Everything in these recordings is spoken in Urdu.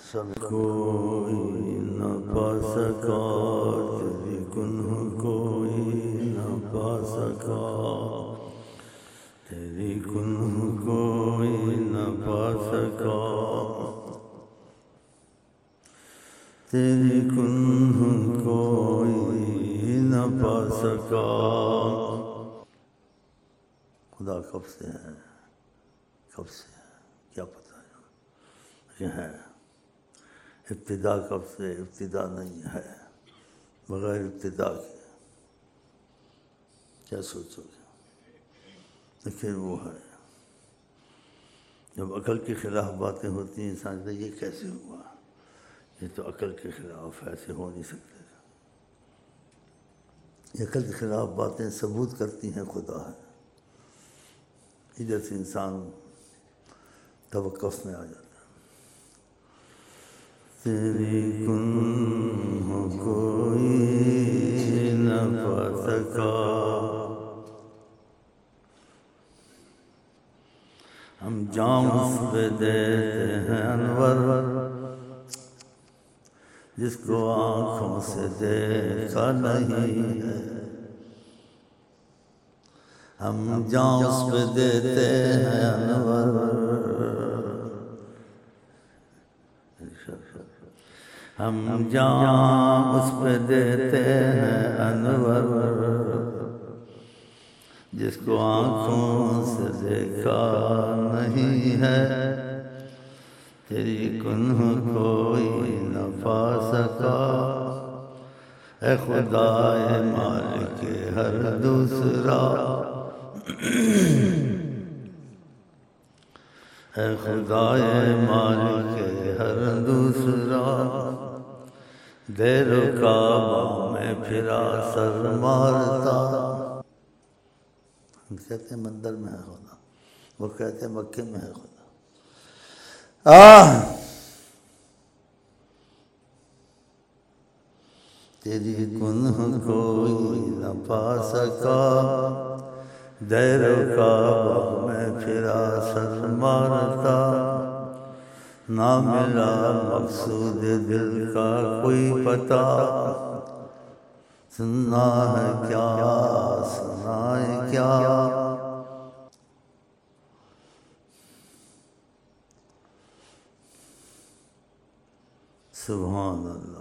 سب کوئی نہ پا سکا تیری کنہ کوئی نہ پا سکا، تیری کنہ کوئی نہ پا سکا، تیری کنہ کوئی نہ پا سکا۔ خدا کب سے ہے، کب سے ہے کیا پتہ ہے، یہ ہے ابتدا کب سے، ابتدا نہیں ہے، بغیر ابتدا کے کیا سوچو گے، لیکن وہ ہے۔ جب عقل کے خلاف باتیں ہوتی ہیں انسان کہتا ہے یہ کیسے ہوا، یہ تو عقل کے خلاف ایسے ہو نہیں سکتے۔ یہ عقل کے خلاف باتیں ثبوت کرتی ہیں خدا ہے، ادھر سے انسان توقف میں آ جاتا ہے۔ تیری کنہ کوئی نہ پا سکا، ہم جام اس پہ دیتے ہیں انور، جس کو آنکھوں سے دیکھا نہیں ہے، ہم جام اس پہ دیتے ہیں انور، ہم جام اس پہ دیتے ہیں انور، جس کو آنکھوں سے دیکھا نہیں ہے، تیری کنہ کوئی نہ پا سکا، اے خدائے مالک ہر دوسرا، اے خدائے مالک ہر دوسرا، دیر و کعبہ میں پھرا سر مارتا۔ ہم کہتے ہیں مندر میں ہے خدا، وہ کہتے ہیں مکے میں ہے خدا۔ تیری کنہ کوئی نہ پا سکا، دیر و کعبہ میں پھرا سر مارتا، نہ ملا مقصود دل کا کوئی پتہ، سننا ہے کیا سنائے کیا، سبحان اللہ۔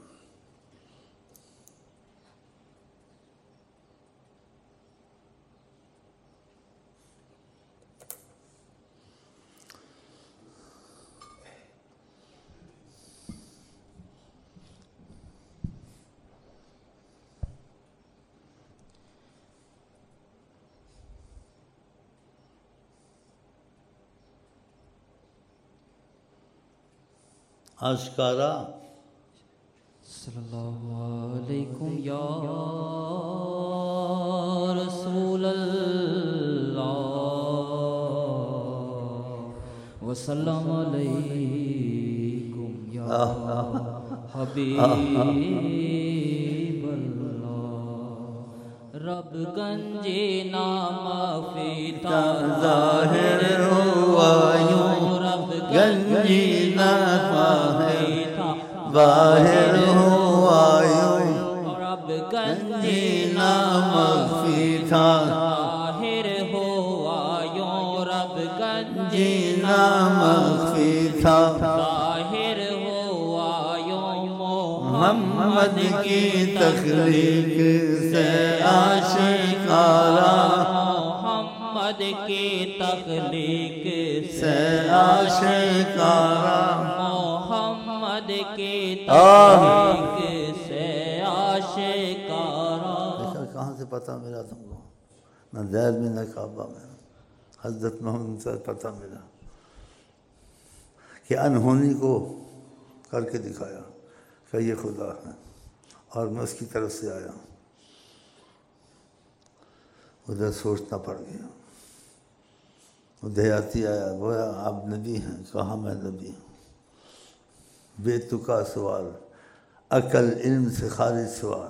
آشکارا صلی اللہ علیکم یا رسول اللہ وسلم علیکم یا حبیب اللہ، رب گنجی نام فیتا ظاہر ہوا یوں، رب گنجی نام فیتا ظاہر ہوا یوں، رب گنجی نام فیتا ظاہر ہوا یوں، رب گنجی نام فیتا ظاہر ہوا یوں، محمد کی تخلیق سے آشکارا، محمد کی تخلیق سے آشکارا، محمد کی تخلیق سے آشکارا۔ کہاں سے پتہ ملا تم کو؟ نہ ذیل میں نہ کعبہ میں، حضرت محمد سے پتہ ملا کہ انہونی کو کر کے دکھایا کہ یہ خدا ہے، اور میں اس کی طرف سے آیا ہوں۔ ادھر سوچنا پڑ گیا، وہ دیہاتی آیا، بولا آپ نبی ہیں، کہا میں نبی ہوں۔ بے تکا سوال، عقل علم سے خارج سوال،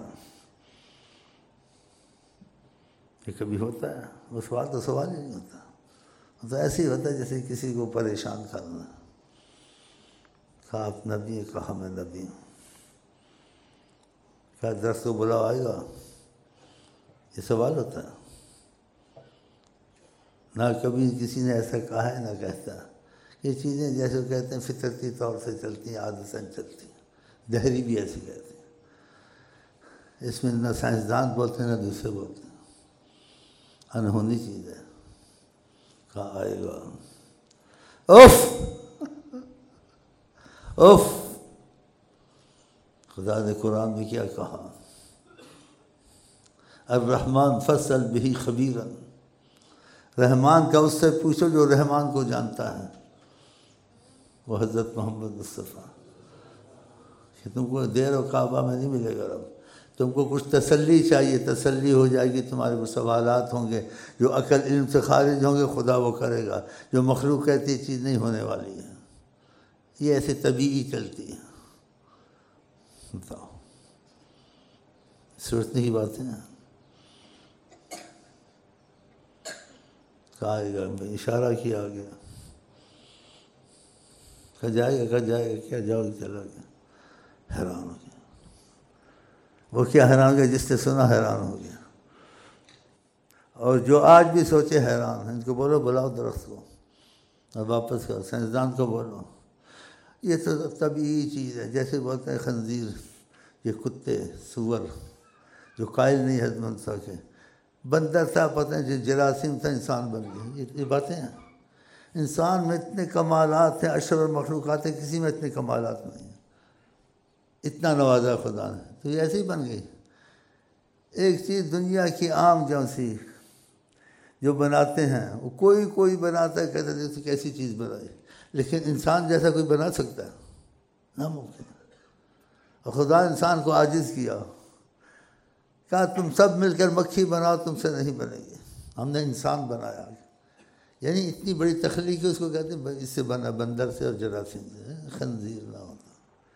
یہ کبھی ہوتا ہے؟ وہ سوال تو سوال ہی نہیں ہوتا، وہ تو ایسے ہی ہوتا ہے جیسے کسی کو پریشان کرنا۔ کہا آپ نبی ہیں؟ کہا میں نبی ہوں۔ کیا درس کو بلاؤ آئے گا؟ یہ سوال ہوتا ہے؟ نہ کبھی کسی نے ایسا کہا ہے نہ کہتا۔ یہ چیزیں جیسے وہ کہتے ہیں فطرتی طور سے چلتی ہیں، عادتاً چلتی ہیں۔ دہری بھی ایسے کہتے ہیں، اس میں نہ سائنسدان بولتے ہیں نہ دوسرے بولتے ہیں، انہونی چیز ہے۔ کہاں آئے گا؟ اوف اوف! خدا نے قرآن میں کیا کہا؟ الرحمن فاسأل بہ خبیرا، رحمان کا اس سے پوچھو جو رحمان کو جانتا ہے، وہ حضرت محمد مصطفیٰ۔ کہ تم کو دیر و کعبہ میں نہیں ملے گا رب، تم کو کچھ تسلی چاہیے، تسلی ہو جائے گی، تمہارے وہ سوالات ہوں گے جو عقل علم سے خارج ہوں گے، خدا وہ کرے گا۔ جو مخلوق کہتی ہے چیز نہیں ہونے والی ہے، یہ ایسے طبیعی چلتی ہے۔ بتاؤ، سوچنے کی باتیں ہیں۔ کہا آئے گا؟ اشارہ کیا آ گیا، کہا جائے گا، کہا جائے گا، کیا جاؤ چلا گیا۔ حیران ہو گیا۔ وہ کیا حیران ہو گیا؟ جس نے سنا حیران ہو گیا۔ اور جو آج بھی سوچے حیران ہیں، ان کو بولو بلاؤ درخت کو اور واپس کرو، سائنسدان کو بولو۔ یہ تو طبیعی چیز ہے، جیسے بولتے ہیں خنزیر، یہ کتے سور جو قائل نہیں ہے منصا کے، بندر تھا پتہ ہے جو جراثیم تھا انسان بن گیا۔ یہ باتیں ہیں۔ انسان میں اتنے کمالات ہیں، اشرف المخلوقات ہیں، کسی میں اتنے کمالات نہیں ہیں، اتنا نوازا خدا نے، تو یہ ایسے ہی بن گئی۔ ایک چیز دنیا کی عام جنسی جو بناتے ہیں، وہ کوئی بناتا ہے، کہتے ہیں کیسی چیز بنائی، لیکن انسان جیسا کوئی بنا سکتا ہے؟ ناممکن۔ اور خدا انسان کو عاجز کیا، کہا تم سب مل کر مکھی بناؤ، تم سے نہیں بنے گی، ہم نے انسان بنایا۔ یعنی اتنی بڑی تخلیق ہے، اس کو کہتے ہیں اس سے بنا، بندر سے اور جراثیم سے، خنزیر نہ ہوتا،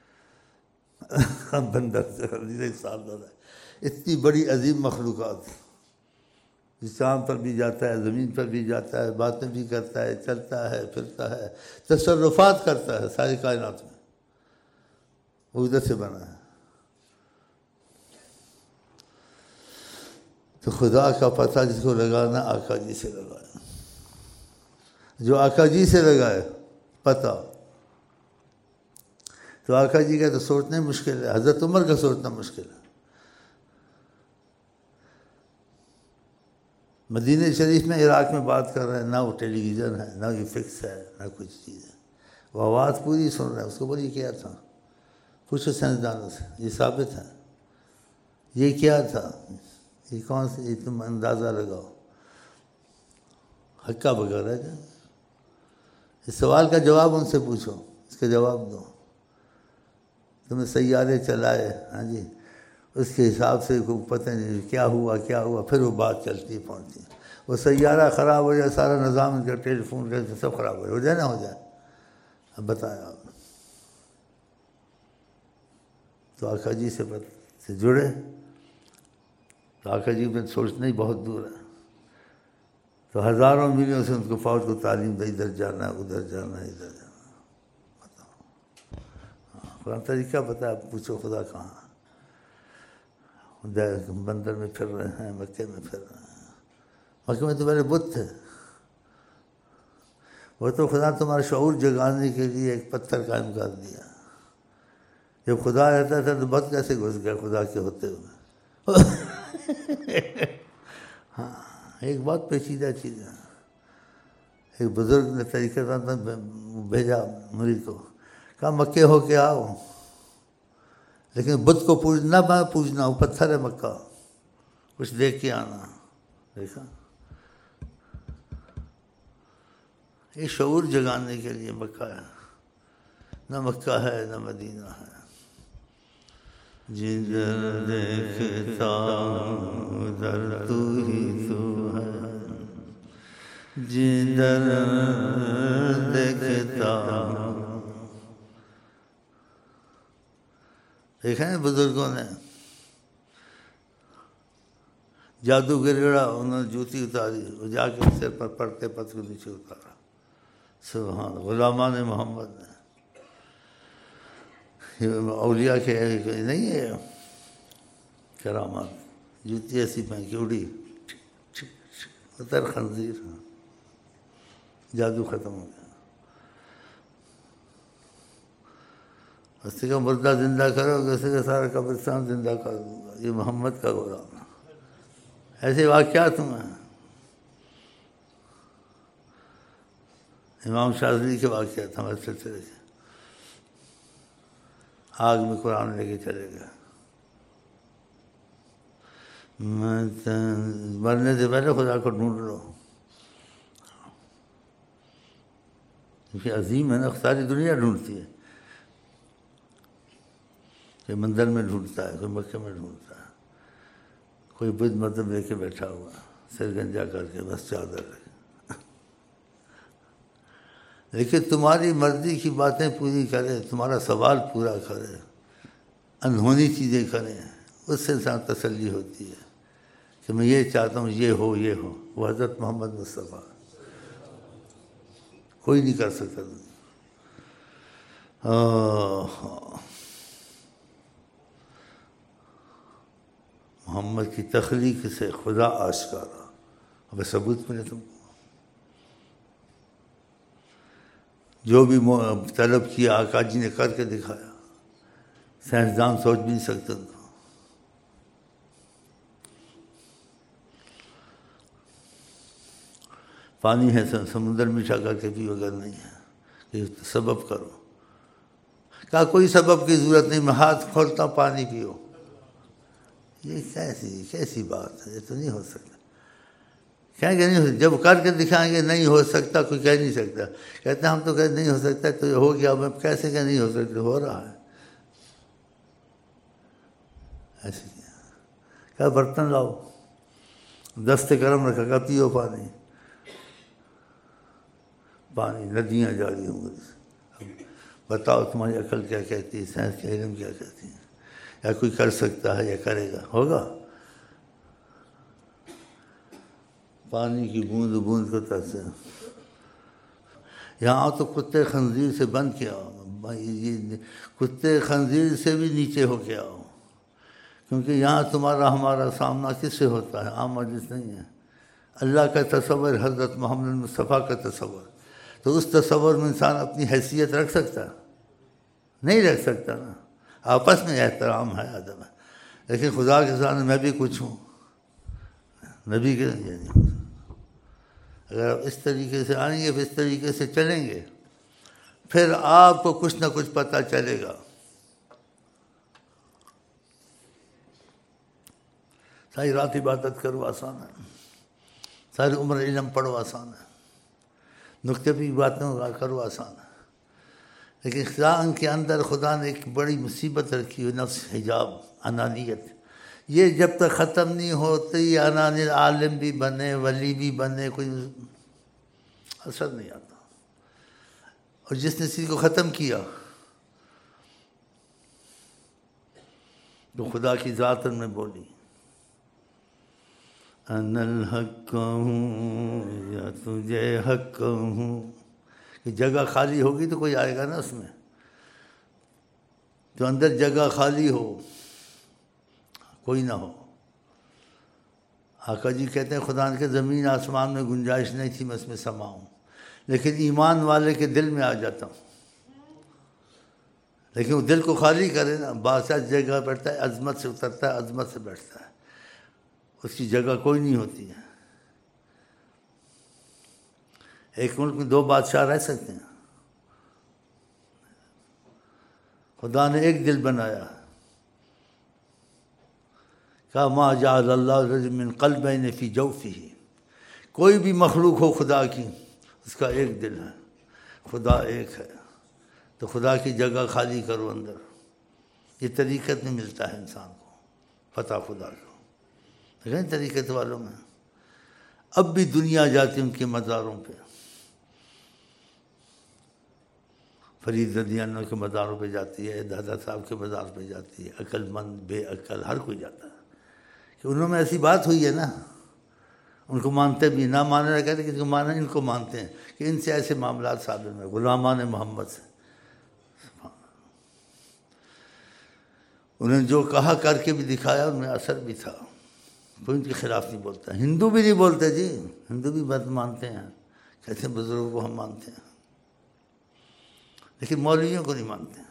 بندر سے خنزیر انسان بنا۔ اتنی بڑی عظیم مخلوقات، چاند پر بھی جاتا ہے، زمین پر بھی جاتا ہے، باتیں بھی کرتا ہے، چلتا ہے، پھرتا ہے، تصرفات کرتا ہے ساری کائنات میں، وہ ادھر سے بنا ہے۔ تو خدا کا پتہ جس کو لگانا، آقا جی سے لگائے، جو آقا جی سے لگائے پتہ، تو آقا جی کا تو سوچنا ہی مشکل ہے، حضرت عمر کا سوچنا مشکل ہے۔ مدینہ شریف میں، عراق میں بات کر رہے ہیں، نہ وہ ٹیلی ویژن ہے، نہ یہ فکس ہے، نہ کچھ چیز ہے، وہ آواز پوری سن رہے ہیں۔ اس کو بولیے کیا تھا؟ پوچھو سائنسدانوں سے، یہ ثابت ہے، یہ کیا تھا، یہ کون سے، یہ تم اندازہ لگاؤ، حقہ بغیر ہے کیا؟ اس سوال کا جواب ان سے پوچھو، اس کا جواب دو۔ تم نے سیارے چلائے، ہاں جی، اس کے حساب سے پتہ نہیں کیا ہوا، پھر وہ بات چلتی پہنچتی۔ وہ سیارہ خراب ہو جائے، سارا نظام ان کا، ٹیلی فون کا سب خراب ہو جائے نہ ہو جائے، اب بتایا آپ تو آقا جی سے جڑے، تو آقا جی میں سوچنا ہی بہت دور ہے، تو ہزاروں میلیوں سے ان کو فوج کو تعلیم دے، ادھر جانا ہے، ادھر جانا ہے، ادھر جانا ہے۔ بتاؤ، قرآن طریقہ بتایا، پوچھو خدا کہاں؟ بندر میں پھر رہے ہیں، مکے میں پھر رہے ہیں۔ مکے میں تو پہلے بت تھے، وہ تو خدا تمہارا شعور جگانے کے لیے ایک پتھر قائم کر دیا۔ جب خدا رہتا تھا تو بت کیسے گھس گیا خدا کے ہوتے ہوئے؟ ہاں، ایک بہت پیچیدہ چیز ہے۔ ایک بزرگ نے طریقہ بھیجا مرید کو، کہا مکے ہو کے آؤ، لیکن بت کو پوجنا نہ پوجنا، وہ پتھر ہے مکہ، کچھ دیکھ کے آنا۔ دیکھا، یہ شعور جگانے کے لیے مکہ ہے، نہ مکہ ہے نہ مدینہ ہے۔ جدھر دیکھتا ادھر تو ہی تو ہے، جدھر دیکھتا۔ دیکھا ہے بزرگوں نے، جادو گرڑا، انہوں نے جوتی اتاری، وہ جا کے سر پر پڑھ کے پتھر کو نیچے اتارا۔ سبحان غلامان محمد نے اولیاء کے نہیں ہے کرامات، جوتی ایسی پہن کے اڑی اتر خنزیر، جادو ختم ہو گیا۔ اس کا مردہ زندہ کرو گے، اس کا سارا قبرستان زندہ کر دوں گا، یہ محمد کا غلام ہے۔ ایسے واقعات میں امام شاذلی کے واقعات ہمارے سلسلے کے، آگ میں قرآن لے کے چلے گئے، مرنے سے پہلے خدا کو ڈھونڈ لو، کیونکہ عظیم ہے نا، ساری دنیا ڈھونڈتی ہے، کوئی مندر میں ڈھونڈتا ہے، کوئی مکے میں ڈھونڈتا ہے، کوئی بدھ مطلب لے کے بیٹھا ہوا سر گنجا کر کے بس چادر لے کے، لیکن تمہاری مرضی کی باتیں پوری کرے، تمہارا سوال پورا کرے، انہونی چیزیں کریں، اس سے انسان تسلی ہوتی ہے کہ میں یہ چاہتا ہوں یہ ہو یہ ہو۔ وہ حضرت محمد مصطفیٰ کوئی نہیں کر سکتا۔ محمد کی تخلیق سے خدا آشکارا، اب ثبوت ملے تم کو، جو بھی طلب کیا آقا جی نے کر کے دکھایا، سائنسدان سوچ بھی نہیں سکتے ان کو۔ پانی ہے سمندر میٹھا کر کے پیو، اگر نہیں ہے کہ سبب کرو، کہا کوئی سبب کی ضرورت نہیں، میں ہاتھ کھولتا ہوں پانی پیو۔ یہ کیسی بات ہے، یہ تو نہیں ہو سکتا۔ کہیں کہ نہیں ہو، جب کر کے دکھائیں گے نہیں ہو سکتا، کوئی کہہ نہیں سکتا، کہتے ہیں ہم تو کہتے نہیں ہو سکتا، تو یہ ہو گیا، میں کیسے کہ نہیں ہو سکتا، ہو رہا ہے۔ ایسے کیا، کہا برتن لاؤ، دست گرم رکھا، کہا پیو پانی، پانی ندیاں جاری ہوں گی۔ بتاؤ تمہاری عقل کیا کہتی ہے، سائنس کا علم کیا کہتی ہے، یا کوئی کر سکتا ہے یا کرے گا، ہوگا؟ پانی کی بوند بوند کو ترسے، یہاں تو کتے خنزیر سے بند کیا، کتے خنزیر سے بھی نیچے ہو کے آؤ، کیونکہ یہاں تمہارا ہمارا سامنا کس سے ہوتا ہے، عام مجلس نہیں ہے۔ اللہ کا تصور، حضرت محمد مصطفیٰ کا تصور، تو اس تصور میں انسان اپنی حیثیت رکھ سکتا نہیں، رکھ سکتا نا، آپس میں احترام ہے، ادب ہے، لیکن خدا کے سامنے میں بھی کچھ ہوں، نبی کے نہیں۔ اگر آپ اس طریقے سے آئیں گے، پھر اس طریقے سے چلیں گے، پھر آپ کو کچھ نہ کچھ پتہ چلے گا۔ ساری رات عبادت کرو آسان ہے، ساری عمر علم پڑھو آسان ہے، نقطے بھی باتیں کرو آسان ہے، لیکن انسان کے اندر خدا نے ایک بڑی مصیبت رکھی ہوئی، نفس حجاب، انانیت، یہ جب تک ختم نہیں ہوتی، انانیت، عالم بھی بنے، ولی بھی بنے، کوئی اثر نہیں آتا۔ اور جس نے چیز کو ختم کیا، تو خدا کی ذات میں بولی، انا الحق ہوں یا تجھے حق ہوں، کہ جگہ خالی ہوگی تو کوئی آئے گا نا اس میں، تو اندر جگہ خالی ہو، کوئی نہ ہو۔ آقا جی کہتے ہیں خدا کے زمین آسمان میں گنجائش نہیں تھی میں اس میں سماؤں، لیکن ایمان والے کے دل میں آ جاتا ہوں، لیکن وہ دل کو خالی کرے نا، بادشاہ جگہ بیٹھتا ہے، عظمت سے اترتا ہے، عظمت سے بیٹھتا ہے، اس کی جگہ کوئی نہیں ہوتی ہے۔ ایک ملک میں دو بادشاہ رہ سکتے ہیں؟ خدا نے ایک دل بنایا، کہا ما جعل اللہ رجل من قلبین فی جوفہ، کوئی بھی مخلوق ہو خدا کی، اس کا ایک دل ہے، خدا ایک ہے، تو خدا کی جگہ خالی کرو اندر۔ یہ طریقت میں ملتا ہے انسان کو فتح خدا کو، لیکن طریقت والوں میں اب بھی دنیا جاتی ان کے مزاروں پہ، فرید رضی اللہ عنہ کے مزاروں پہ جاتی ہے، دادا صاحب کے مزار پہ جاتی ہے، عقل مند بے عقل ہر کوئی جاتا ہے، کہ انہوں میں ایسی بات ہوئی ہے نا، ان کو مانتے بھی، نہ ماننا کہتے کسی کو مانا، ان کو مانتے ہیں کہ ان سے ایسے معاملات ثابت ہیں، غلامان محمد سے۔ انہیں جو کہا کر کے بھی دکھایا، ان میں اثر بھی تھا، کوئی ان کے خلاف نہیں بولتا. ہندو بھی نہیں بولتے جی، ہندو بھی بات مانتے ہیں، کہتے ہیں بزرگوں کو ہم مانتے ہیں، لیکن مولویوں کو نہیں مانتے.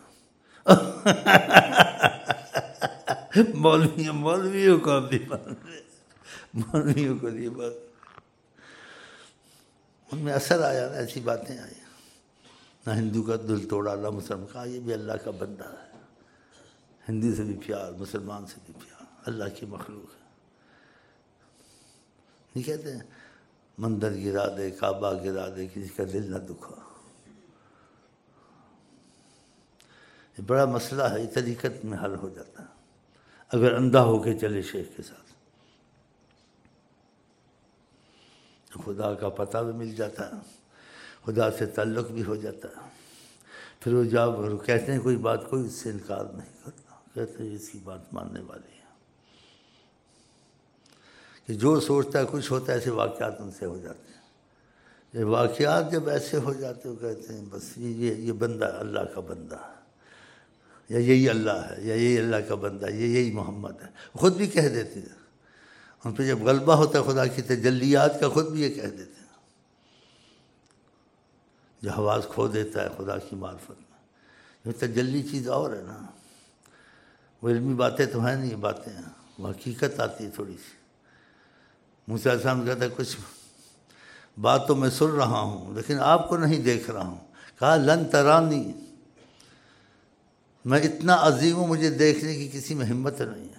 مولویوں کو ہم نہیں مانتے، مولویوں کو نہیں مانتے. ان میں اثر آیا نا، ایسی باتیں آئی. نہ ہندو کا دل توڑا، نہ مسلمان کا. یہ بھی اللہ کا بندہ ہے، ہندو سے بھی پیار، مسلمان سے بھی پیار، اللہ کی مخلوق ہے. نہیں کہتے ہیں مندر گرا دے، کعبہ گرا دے، کسی کا دل نہ دکھا. یہ بڑا مسئلہ ہے، یہ طریقت میں حل ہو جاتا ہے اگر اندھا ہو کے چلے شیخ کے ساتھ. خدا کا پتہ بھی مل جاتا ہے، خدا سے تعلق بھی ہو جاتا ہے. پھر وہ جب کہتے ہیں کوئی بات، کوئی اس سے انکار نہیں کرتا، کہتے ہیں اس کی بات ماننے والی ہے. کہ جو سوچتا ہے کچھ ہوتا ہے، ایسے واقعات ان سے ہو جاتے ہیں. یہ واقعات جب ایسے ہو جاتے ہیں، کہتے ہیں بس یہ بندہ اللہ کا بندہ ہے، یا یہی اللہ ہے، یا یہی اللہ کا بندہ ہے، یہی محمد ہے. خود بھی کہہ دیتے ہیں. ان پہ جب غلبہ ہوتا ہے خدا کی تجلیات کا، خود بھی یہ کہہ دیتے ہیں. جو حواس کھو دیتا ہے خدا کی معرفت میں، یہ تجلی چیز اور ہے نا. وہ علمی باتیں تو ہیں نہیں، یہ باتیں ہیں، وہ حقیقت آتی ہے تھوڑی سی. موسیٰ علیہ السلام کہتا ہے کچھ بات تو میں سن رہا ہوں لیکن آپ کو نہیں دیکھ رہا ہوں. کہا لن ترانی، میں اتنا عظیم ہوں، مجھے دیکھنے کی کسی میں ہمت نہیں ہے.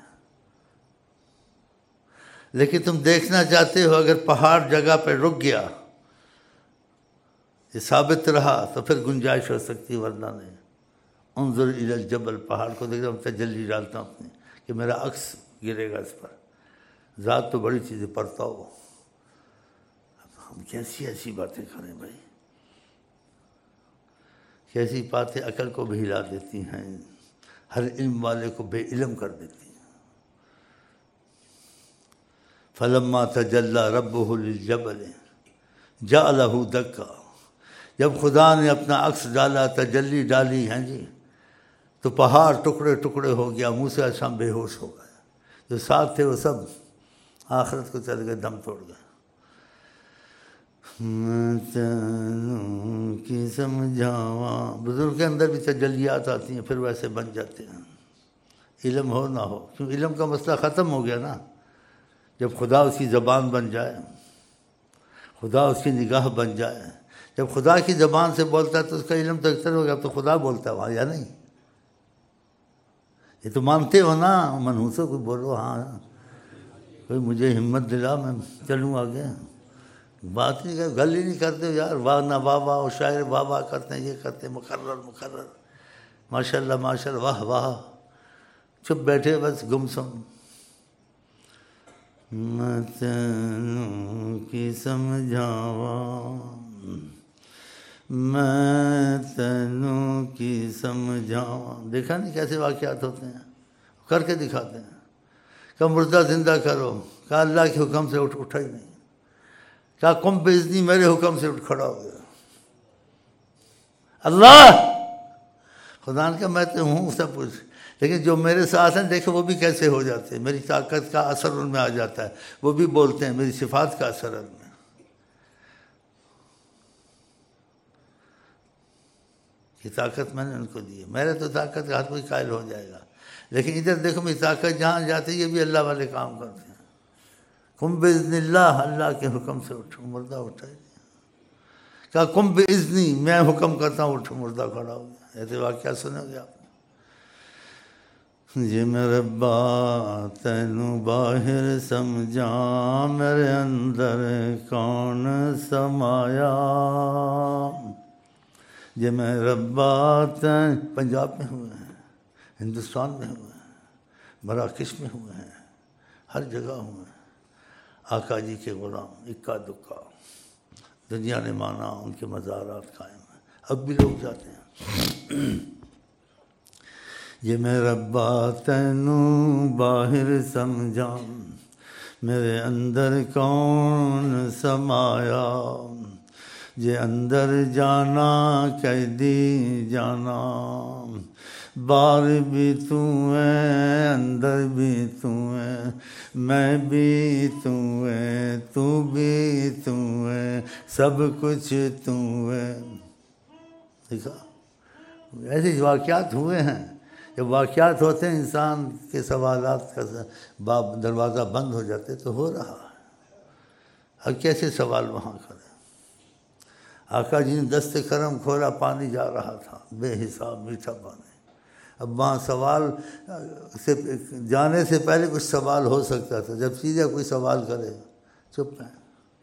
لیکن تم دیکھنا چاہتے ہو، اگر پہاڑ جگہ پہ رک گیا، یہ ثابت رہا تو پھر گنجائش ہو سکتی، ورنہ نہیں. انظر الی الجبل، پہاڑ کو دیکھ رہا ہوں، تجلی ڈالتا ہوں اپنی کہ میرا عکس گرے گا اس پر. ذات تو بڑی چیزیں پڑھتا ہو. ہم کیسی ایسی باتیں کریں بھائی، کیسی باتیں عقل کو بھی ہلا دیتی ہیں، ہر علم والے کو بے علم کر دیتی ہیں. فلما تجلی ربہ للجبل جعلہ دکا، جب خدا نے اپنا عکس ڈالا، تجلی ڈالی ہیں جی، تو پہاڑ ٹکڑے ٹکڑے ہو گیا. موسیٰ علیہ السلام بے ہوش ہو گئے، جو ساتھ تھے وہ سب آخرت کو چل گئے، دم توڑ گئے. کی سمجھاواں، بزرگ کے اندر بھی تجلیات آتی ہیں، پھر ویسے بن جاتے ہیں، علم ہو نہ ہو. کیوں علم کا مسئلہ ختم ہو گیا نا. جب خدا اس کی زبان بن جائے، خدا اس کی نگاہ بن جائے، جب خدا کی زبان سے بولتا ہے تو اس کا علم تو اکثر ہو گیا. اب تو خدا بولتا ہے وہاں، یا نہیں؟ یہ تو مانتے ہو نا. منحوسوں کو بولو ہاں، کوئی مجھے ہمت دلا، میں چلوں آگے. بات نہیں کر، گل ہی نہیں کرتے ہو یار. واہ نہ واہ واہ، اور شاعر واہ واہ کرتے ہیں، یہ کرتے ہیں، مقرر ماشاء اللہ ماشاء اللہ، واہ واہ. چپ بیٹھے بس گمسم. میں تینوں کی سمجھاواں، میں تینوں کی سمجھاواں. دیکھا نہیں کیسے واقعات ہوتے ہیں، کر کے دکھاتے ہیں. کہ مردہ زندہ کرو، کہا اللہ کے حکم سے اٹھا ہی نہیں. کہا قم باذنی، میرے حکم سے اٹھ کھڑا ہو گیا. اللہ خدا نے کہا میں تو ہوں سب کچھ، لیکن جو میرے ساتھ ہیں دیکھو وہ بھی کیسے ہو جاتے ہیں. میری طاقت کا اثر ان میں آ جاتا ہے، وہ بھی بولتے ہیں، میری صفات کا اثر ان میں. یہ طاقت میں نے ان کو دی ہے. میرے تو طاقت کا ہر کوئی قائل ہو جائے گا، لیکن ادھر دیکھو میری طاقت جہاں جاتی ہے، یہ بھی اللہ والے کام کرتے ہیں. قم باذن اللہ، اللہ کے حکم سے اٹھو، مردہ اٹھا ہی نہیں. کہا قم باذنی، میں حکم کرتا ہوں اٹھو، مردہ کھڑا ہو گیا. ایسے واقعہ سنے گے آپ نے. جی میرے بات تینوں باہر سمجھا، میرے اندر کون سمایا. جی میرے بات پنجاب میں ہوئے ہیں، ہندوستان میں ہوئے ہیں، مراکش میں ہوئے ہیں، ہر جگہ ہوئے ہیں. آقا جی کے غلام اکا دکا، دنیا نے مانا، ان کے مزارات قائم ہیں، اب بھی لوگ جاتے ہیں. یہ میرا بات تینوں باہر سمجھا، میرے اندر کون سمایا. یہ اندر جانا قیدی جانا، باہر بھی تو ہے اندر بھی تو ہے، میں بھی تو ہے تو بھی تو ہے، سب کچھ تو ہے۔ دیکھا ایسے واقعات ہوئے ہیں، جب واقعات ہوتے ہیں انسان کے سوالات کا باب دروازہ بند ہو جاتے تو ہو رہا ہے۔ اب کیسے سوال وہاں کریں؟ آقا جی نے دست کرم کھولا، پانی جا رہا تھا بے حساب میٹھا پانی۔ اب وہاں سوال سے جانے سے پہلے کچھ سوال ہو سکتا تھا، جب سیدھا کوئی سوال کرے چپ رہیں،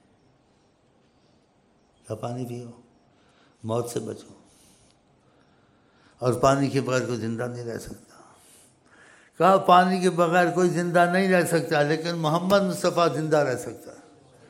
کیا پانی پیو، موت سے بچو، اور پانی کے بغیر کوئی زندہ نہیں رہ سکتا۔ کہا پانی کے بغیر کوئی زندہ نہیں رہ سکتا، لیکن محمد مصطفیٰ زندہ رہ سکتا ہے۔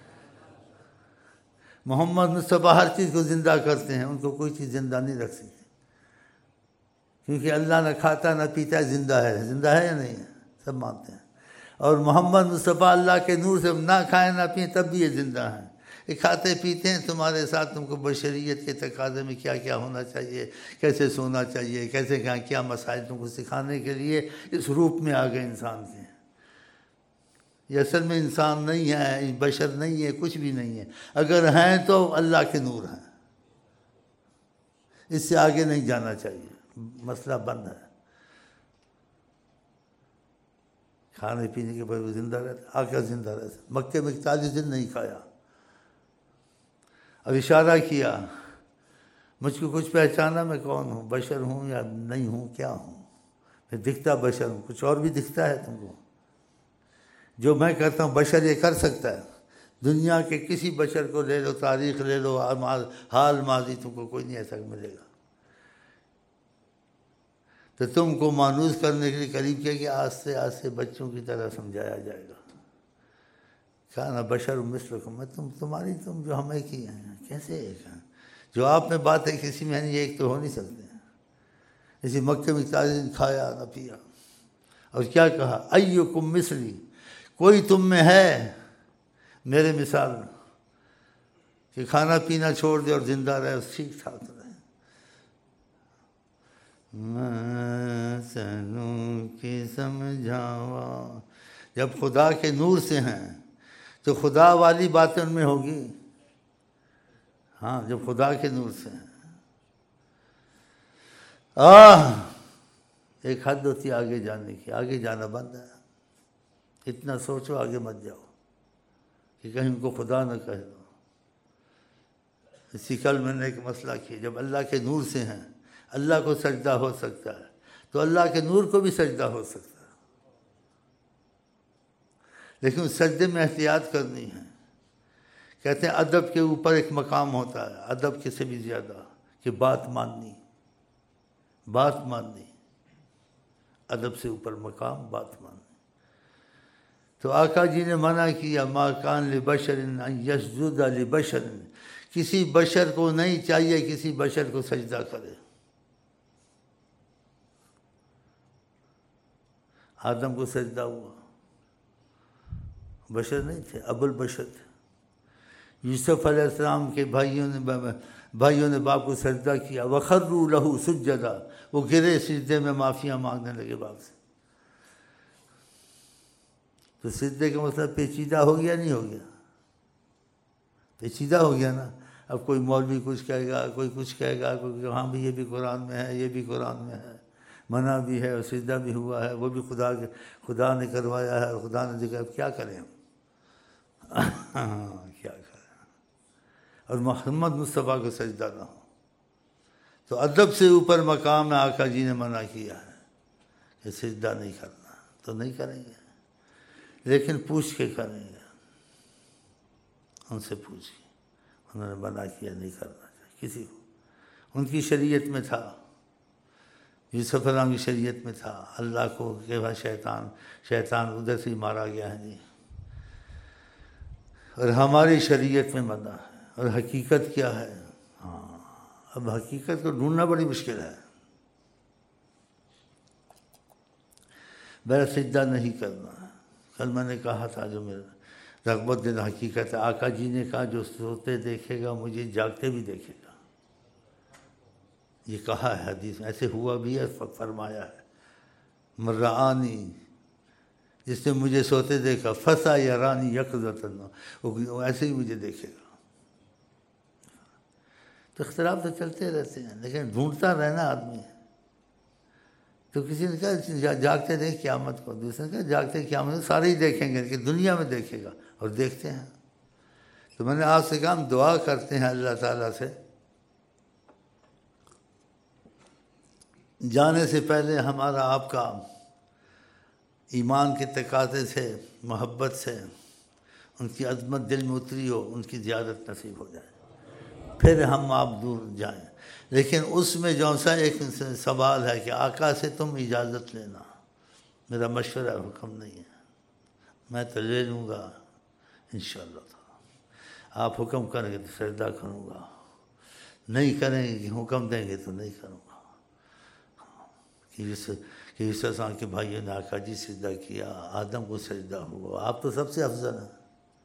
محمد مصطفیٰ ہر چیز کو زندہ کرتے ہیں، ان کو کوئی چیز زندہ نہیں رکھ سکتی، کیونکہ اللہ نہ کھاتا نہ پیتا، زندہ ہے یا نہیں ہے، سب مانتے ہیں۔ اور محمد مصطفیٰ اللہ کے نور سے نہ کھائیں نہ پئیں تب بھی یہ زندہ ہیں۔ یہ کھاتے پیتے ہیں تمہارے ساتھ، تم کو بشریت کے تقاضے میں کیا کیا ہونا چاہیے، کیسے سونا چاہیے، کیسے کیا مسائل تم کو سکھانے کے لیے اس روپ میں آ گئے انسان کے۔ یہ اصل میں انسان نہیں ہے، بشر نہیں ہے، کچھ بھی نہیں ہے، اگر ہیں تو اللہ کے نور ہیں، اس سے آگے نہیں جانا چاہیے، مسئلہ بند ہے۔ کھانے پینے کے بعد وہ زندہ رہتا، آقا زندہ رہتا، مکے میں 41 دن نہیں کھایا۔ اب اشارہ کیا، مجھ کو کچھ پہچانا میں کون ہوں، بشر ہوں یا نہیں ہوں، کیا ہوں؟ میں دکھتا بشر ہوں، کچھ اور بھی دکھتا ہے تم کو؟ جو میں کہتا ہوں بشر یہ کر سکتا ہے، دنیا کے کسی بشر کو لے لو، تاریخ لے لو، حال ماضی، تم کو کوئی نہیں ایسا ملے گا۔ تو تم کو مانوس کرنے کے لیے قریب کیا کہ آہستہ آہستہ بچوں کی طرح سمجھایا جائے گا۔ کہا نا بشر مثلکم، میں تم جو ہمیں کی ہیں، کیسے ایک ہیں؟ جو آپ میں بات ہے کسی میں نہیں، یہ ایک تو ہو نہیں سکتے۔ اسی مکے میں 40 دن کھایا نہ پیا، اور کیا کہا، ایکم مثلی، کوئی تم میں ہے میرے مثال کہ کھانا پینا چھوڑ دے اور زندہ رہے، ٹھیک ٹھاک رہے۔ میں سنوں کی سمجھاوا، جب خدا کے نور سے ہیں تو خدا والی باتیں ان میں ہوگی، ہاں جب خدا کے نور سے ہیں۔ ایک حد ہوتی ہے آگے جانے کی، آگے جانا بند ہے۔ اتنا سوچو آگے مت جاؤ کہ کہیں ان کو خدا نہ کہہ دو۔ اسی کل میں نے ایک مسئلہ کیا، جب اللہ کے نور سے ہیں، اللہ کو سجدہ ہو سکتا ہے تو اللہ کے نور کو بھی سجدہ ہو سکتا ہے، لیکن اس سجدے میں احتیاط کرنی ہے۔ کہتے ہیں ادب کے اوپر ایک مقام ہوتا ہے، ادب کے سے بھی زیادہ، کہ بات ماننی، ادب سے اوپر مقام بات ماننی۔ تو آقا جی نے منع کیا، ما کان لبشر ان یسجد لبشر، کسی بشر کو نہیں چاہیے کسی بشر کو سجدہ کرے۔ آدم کو سجدہ ہوا، بشر نہیں تھے، ابو البشر تھے۔ یوسف علیہ السلام کے بھائیوں نے باپ کو سجدہ کیا، وَخَرُّوا لَهُ سُجَّدًا، وہ گرے سجدے میں معافیاں مانگنے لگے باپ سے۔ تو سجدے کا مسئلہ پیچیدہ ہو گیا نہیں ہو گیا؟ پیچیدہ ہو گیا نا۔ اب کوئی مولوی کچھ کہے گا، کوئی کچھ کہے گا، کوئی ہاں بھی یہ بھی قرآن میں ہے، یہ بھی قرآن میں ہے، منع بھی ہے اور سجدہ بھی ہوا ہے، وہ بھی خدا نے کروایا ہے اور خدا نے دکھایا۔ اب کیا کریں ہم؟ کیا کریں؟ اور محمد مصطفیٰ کو سجدہ نہ ہو تو ادب سے اوپر مقام میں آقا جی نے منع کیا ہے کہ سجدہ نہیں کرنا، تو نہیں کریں گے، لیکن پوچھ کے کریں گے، ان سے پوچھ کے۔ انہوں نے منع کیا، نہیں کرنا چاہیے کسی کو۔ ان کی شریعت میں تھا، یوسف علیہ کی شریعت میں تھا، اللہ کو کہ شیطان ادھر سے ہی مارا گیا ہے نہیں، اور ہماری شریعت میں منع ہے۔ اور حقیقت کیا ہے؟ ہاں اب حقیقت کو ڈھونڈنا بڑی مشکل ہے۔ میرا سجدہ نہیں کرنا، کل میں نے کہا تھا جو میرا رغبت دل حقیقت ہے، آقا جی نے کہا جو سوتے دیکھے گا مجھے جاگتے بھی دیکھے گا، یہ کہا ہے حدیث میں، ایسے ہوا بھی ہے، فرمایا ہے مرآنی، جس نے مجھے سوتے دیکھا فسا یرانی یقظۃ، وہ ایسے ہی مجھے دیکھے گا۔ تو اختلاف تو چلتے رہتے ہیں، لیکن ڈھونڈتا رہنا آدمی۔ تو کسی نے کہا جاگتے دیکھ قیامت کو، دوسرے نے کہا جاگتے قیامت کو سارے ہی دیکھیں گے کہ دنیا میں دیکھے گا، اور دیکھتے ہیں۔ تو میں نے آپ سے کہا ہم دعا کرتے ہیں اللہ تعالیٰ سے، جانے سے پہلے ہمارا آپ کا ایمان کے تقاضے سے، محبت سے ان کی عظمت دل میں اتری ہو، ان کی زیارت نصیب ہو جائے، پھر ہم آپ دور جائیں۔ لیکن اس میں جو سا ایک سوال ہے کہ آقا سے تم اجازت لینا، میرا مشورہ حکم نہیں ہے، میں تو لے لوں گا انشاءاللہ تعالی، آپ حکم کریں گے تو سجدہ کروں گا، نہیں کریں گے کہ حکم دیں گے تو نہیں کروں گا۔ کہ یوسف کے بھائیوں نے آقا جی سجدہ کیا، آدم کو سجدہ ہوا، آپ تو سب سے افضل ہیں۔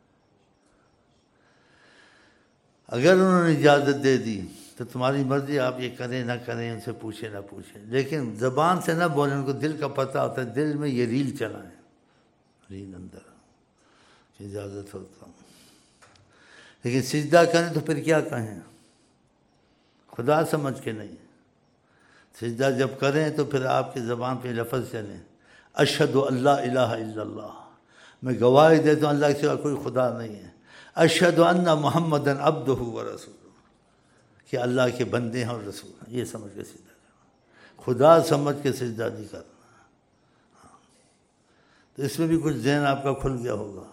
اگر انہوں نے اجازت دے دی تو تمہاری مرضی، آپ یہ کریں نہ کریں، ان سے پوچھیں نہ پوچھیں، لیکن زبان سے نہ بولیں، ان کو دل کا پتہ ہوتا ہے، دل میں یہ ریل چلائیں، ریل اندر اجازت ہوتا ہوں۔ لیکن سجدہ کریں تو پھر کیا کہیں؟ خدا سمجھ کے نہیں، سجدہ جب کریں تو پھر آپ کی زبان پہ لفظ چلیں، اشہد ان لا الہ الا اللہ، میں گواہی دیتا ہوں اللہ کے سوا کوئی خدا نہیں ہے، اشہد ان محمدً عبدہ ورسولہ، کہ اللہ کے بندے ہیں اور رسول ہیں، یہ سمجھ کے سجدہ کرنا، خدا سمجھ کے سجدہ نہیں کرنا۔ تو اس میں بھی کچھ ذہن آپ کا کھل گیا ہوگا۔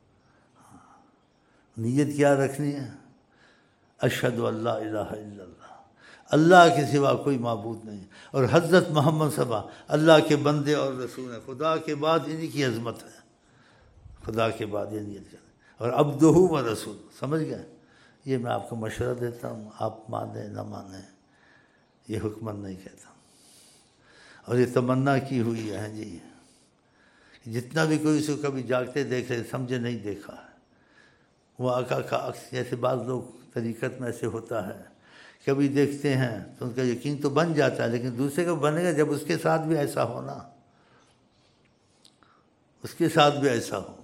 نیت کیا رکھنی ہے؟ اشہد ان لا الہ الا اللہ، اللہ کے سوا کوئی معبود نہیں، اور حضرت محمد صلی اللہ علیہ وسلم اللہ کے بندے اور رسول ہیں، خدا کے بعد انہی کی عظمت ہے، خدا کے بعد یہ نیت کریں، اور عبدہ و رسول، سمجھ گئے؟ یہ میں آپ کو مشورہ دیتا ہوں، آپ مانیں نہ مانیں، یہ حکمت نہیں کہتا، اور یہ تمنا کی ہوئی ہے جی، جتنا بھی کوئی اس کو کبھی جاگتے دیکھ رہے سمجھے نہیں دیکھا ہے، وہ آقا کا عکس، جیسے بعض لوگ طریقت میں ایسے ہوتا ہے، کبھی دیکھتے ہیں تو ان کا یقین تو بن جاتا ہے، لیکن دوسرے کو بنے گا جب اس کے ساتھ بھی ایسا ہونا، اس کے ساتھ بھی ایسا ہو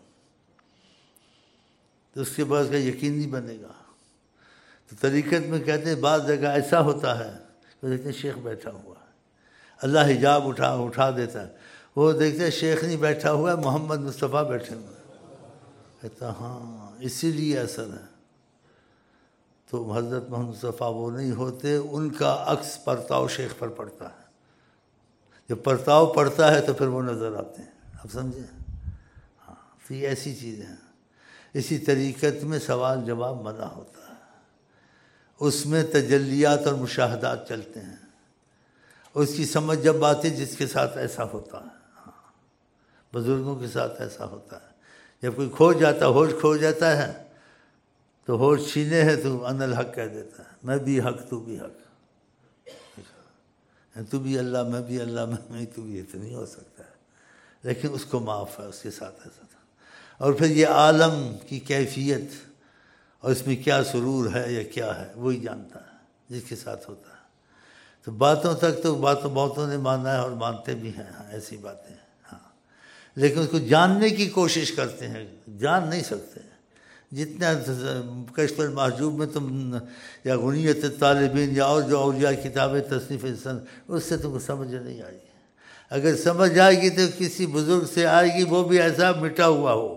تو اس کے بعد اس کا یقین نہیں بنے گا۔ تو طریقت میں کہتے ہیں بعض جگہ ایسا ہوتا ہے، تو دیکھتے ہیں شیخ بیٹھا ہوا ہے، اللہ حجاب اٹھا دیتا ہے، وہ دیکھتے ہیں شیخ نہیں بیٹھا ہوا ہے، محمد مصطفیٰ بیٹھے ہوئے ہیں، کہتا ہاں اسی لیے اثر ہے۔ تو حضرت محمد مصطفیٰ وہ نہیں ہوتے، ان کا عکس پرتاؤ شیخ پر پڑتا ہے، جب پرتاؤ پڑتا ہے تو پھر وہ نظر آتے ہیں، اب سمجھیں؟ ہاں، تو یہ ایسی چیزیں ہیں۔ اسی طریقت میں سوال جواب منع ہوتا ہے، اس میں تجلیات اور مشاہدات چلتے ہیں، اس کی سمجھ جب آتی جس کے ساتھ ایسا ہوتا ہے، ہاں، بزرگوں کے ساتھ ایسا ہوتا ہے، جب کوئی کھو جاتا، ہوش کھو جاتا ہے تو ہوش چھینے ہے تو انا الحق کہہ دیتا ہے، میں بھی حق تو بھی حق، تو بھی اللہ میں بھی اللہ میں تو بھی، یہ تو نہیں ہو سکتا ہے، لیکن اس کو معاف ہے، اس کے ساتھ ایسا تھا۔ اور پھر یہ عالم کی کیفیت اور اس میں کیا سرور ہے یا کیا ہے وہی جانتا ہے جس کے ساتھ ہوتا ہے۔ تو باتوں تک تو بہتوں نے مانا ہے اور مانتے بھی ہیں، ہاں ایسی باتیں ہیں، ہاں، لیکن اس کو جاننے کی کوشش کرتے ہیں، جان نہیں سکتے۔ جتنا کشف المحجوب میں تم یا غنیت طالبین یا اور جو اولیاء کتابیں تصنیف انسان، اس سے تم کو سمجھ نہیں آئے گی، اگر سمجھ آئے گی تو کسی بزرگ سے آئے گی، وہ بھی ایسا مٹا ہوا ہو،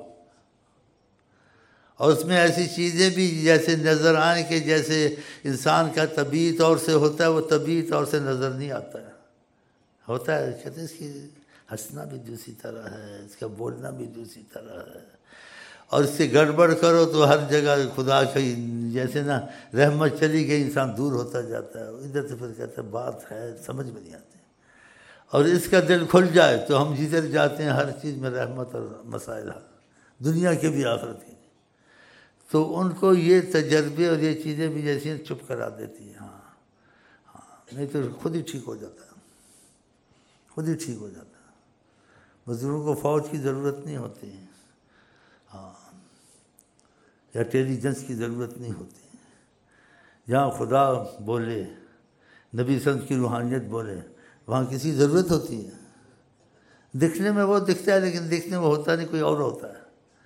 اور اس میں ایسی چیزیں بھی جیسے نظر آئیں کہ جیسے انسان کا طبیعی طور سے ہوتا ہے وہ طبیعی طور سے نظر نہیں آتا ہے، ہوتا ہے، کہتے ہیں اس کی ہنسنا بھی دوسری طرح ہے، اس کا بولنا بھی دوسری طرح ہے، اور اس سے گڑبڑ کرو تو ہر جگہ خدا کی جیسے نا رحمت چلی گئی، انسان دور ہوتا جاتا ہے، ادھر سے پھر کہتا ہے بات ہے سمجھ میں نہیں آتی، اور اس کا دل کھل جائے تو ہم جدھر جاتے ہیں ہر چیز میں رحمت اور مسائل حل، دنیا کے بھی آخرت کے، تو ان کو یہ تجربے اور یہ چیزیں بھی جیسی چپ کرا دیتی ہیں، ہاں ہاں، نہیں تو خود ہی ٹھیک ہو جاتا ہے، خود ہی ٹھیک ہو جاتا ہے، بزرگوں کو فوج کی ضرورت نہیں ہوتی ہے، ہاں، یا انٹیلیجنس کی ضرورت نہیں ہوتی، جہاں خدا بولے نبی صلی اللہ علیہ وسلم کی روحانیت بولے، وہاں کسی ضرورت ہوتی ہے؟ دکھنے میں وہ دکھتا ہے لیکن دیکھنے میں ہوتا نہیں، کوئی اور ہوتا ہے۔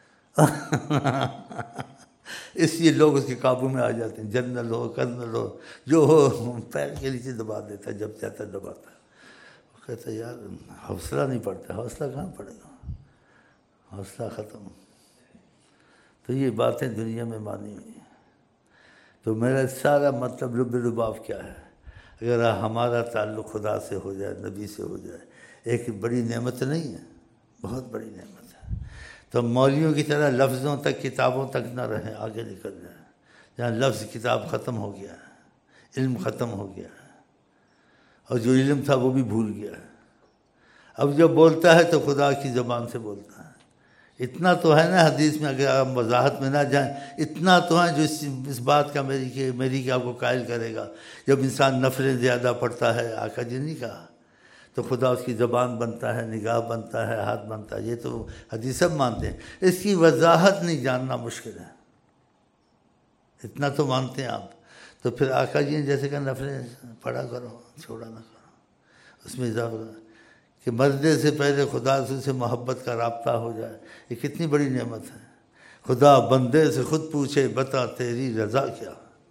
اس لیے لوگ اس کے قابو میں آ جاتے ہیں، جنرل ہو کرنل ہو جو ہو، پیر کے نیچے دبا دیتا ہے، جب چاہتا ہے دباتا ہے۔ وہ کہتا ہے یار حوصلہ نہیں پڑتا، حوصلہ کہاں پڑے گا، حوصلہ ختم۔ تو یہ باتیں دنیا میں مانی ہوئی ہیں۔ تو میرا سارا مطلب لب لباف کیا ہے؟ اگر ہمارا تعلق خدا سے ہو جائے، نبی سے ہو جائے، ایک بڑی نعمت نہیں ہے؟ بہت بڑی نعمت ہے۔ تو مولویوں کی طرح لفظوں تک کتابوں تک نہ رہیں، آگے نکل جائیں۔ جہاں لفظ کتاب ختم ہو گیا ہے، علم ختم ہو گیا ہے، اور جو علم تھا وہ بھی بھول گیا ہے۔ اب جب بولتا ہے تو خدا کی زبان سے بولتا ہے۔ اتنا تو ہے نا حدیث میں، اگر آپ وضاحت میں نہ جائیں، اتنا تو ہے جو اس بات کا میری کہ آپ کو قائل کرے گا۔ جب انسان نفلیں زیادہ پڑھتا ہے، آقا جی نہیں کہا، تو خدا اس کی زبان بنتا ہے، نگاہ بنتا ہے، ہاتھ بنتا ہے۔ یہ تو حدیث سب مانتے ہیں، اس کی وضاحت نہیں جاننا مشکل ہے۔ اتنا تو مانتے ہیں آپ، تو پھر آقا جی نے جیسے کہ نفلیں پڑھا کرو، چھوڑا نہ کرو، اس میں اضافہ کہ مرنے سے پہلے خدا سے محبت کا رابطہ ہو جائے، یہ کتنی بڑی نعمت ہے۔ خدا بندے سے خود پوچھے بتا تیری رضا کیا۔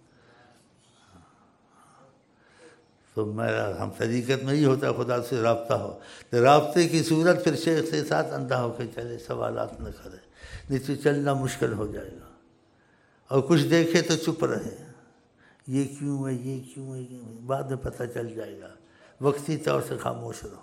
تو میرا ہم طریقت میں ہی ہوتا ہے خدا سے رابطہ ہو، تو رابطے کی صورت پھر شیخ سے ساتھ اندھا ہو کے چلے، سوالات نہ کرے، نہیں تو چلنا مشکل ہو جائے گا۔ اور کچھ دیکھے تو چپ رہے، یہ کیوں ہے، یہ کیوں ہے، بعد میں پتہ چل جائے گا، وقتی طور سے خاموش رہو۔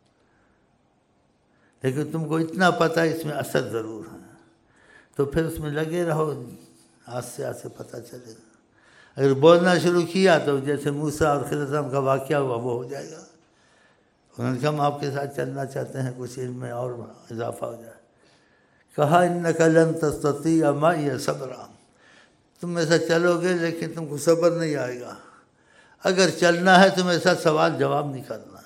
لیکن تم کو اتنا پتہ ہے اس میں اثر ضرور ہے، تو پھر اس میں لگے رہو، آہستہ آہستہ پتہ چلے گا۔ اگر بولنا شروع کیا تو جیسے موسیٰ اور خضر صاحب کا واقعہ ہوا وہ ہو جائے گا۔ انہوں نے کہا ہم آپ کے ساتھ چلنا چاہتے ہیں، کچھ علم میں اور اضافہ ہو جائے۔ کہا انک لن تستطیع معی صبرا، تم میرے ساتھ چلو گے لیکن تم کو صبر نہیں آئے گا۔ اگر چلنا ہے تو میرے ساتھ سوال جواب نہیں کرنا ہے۔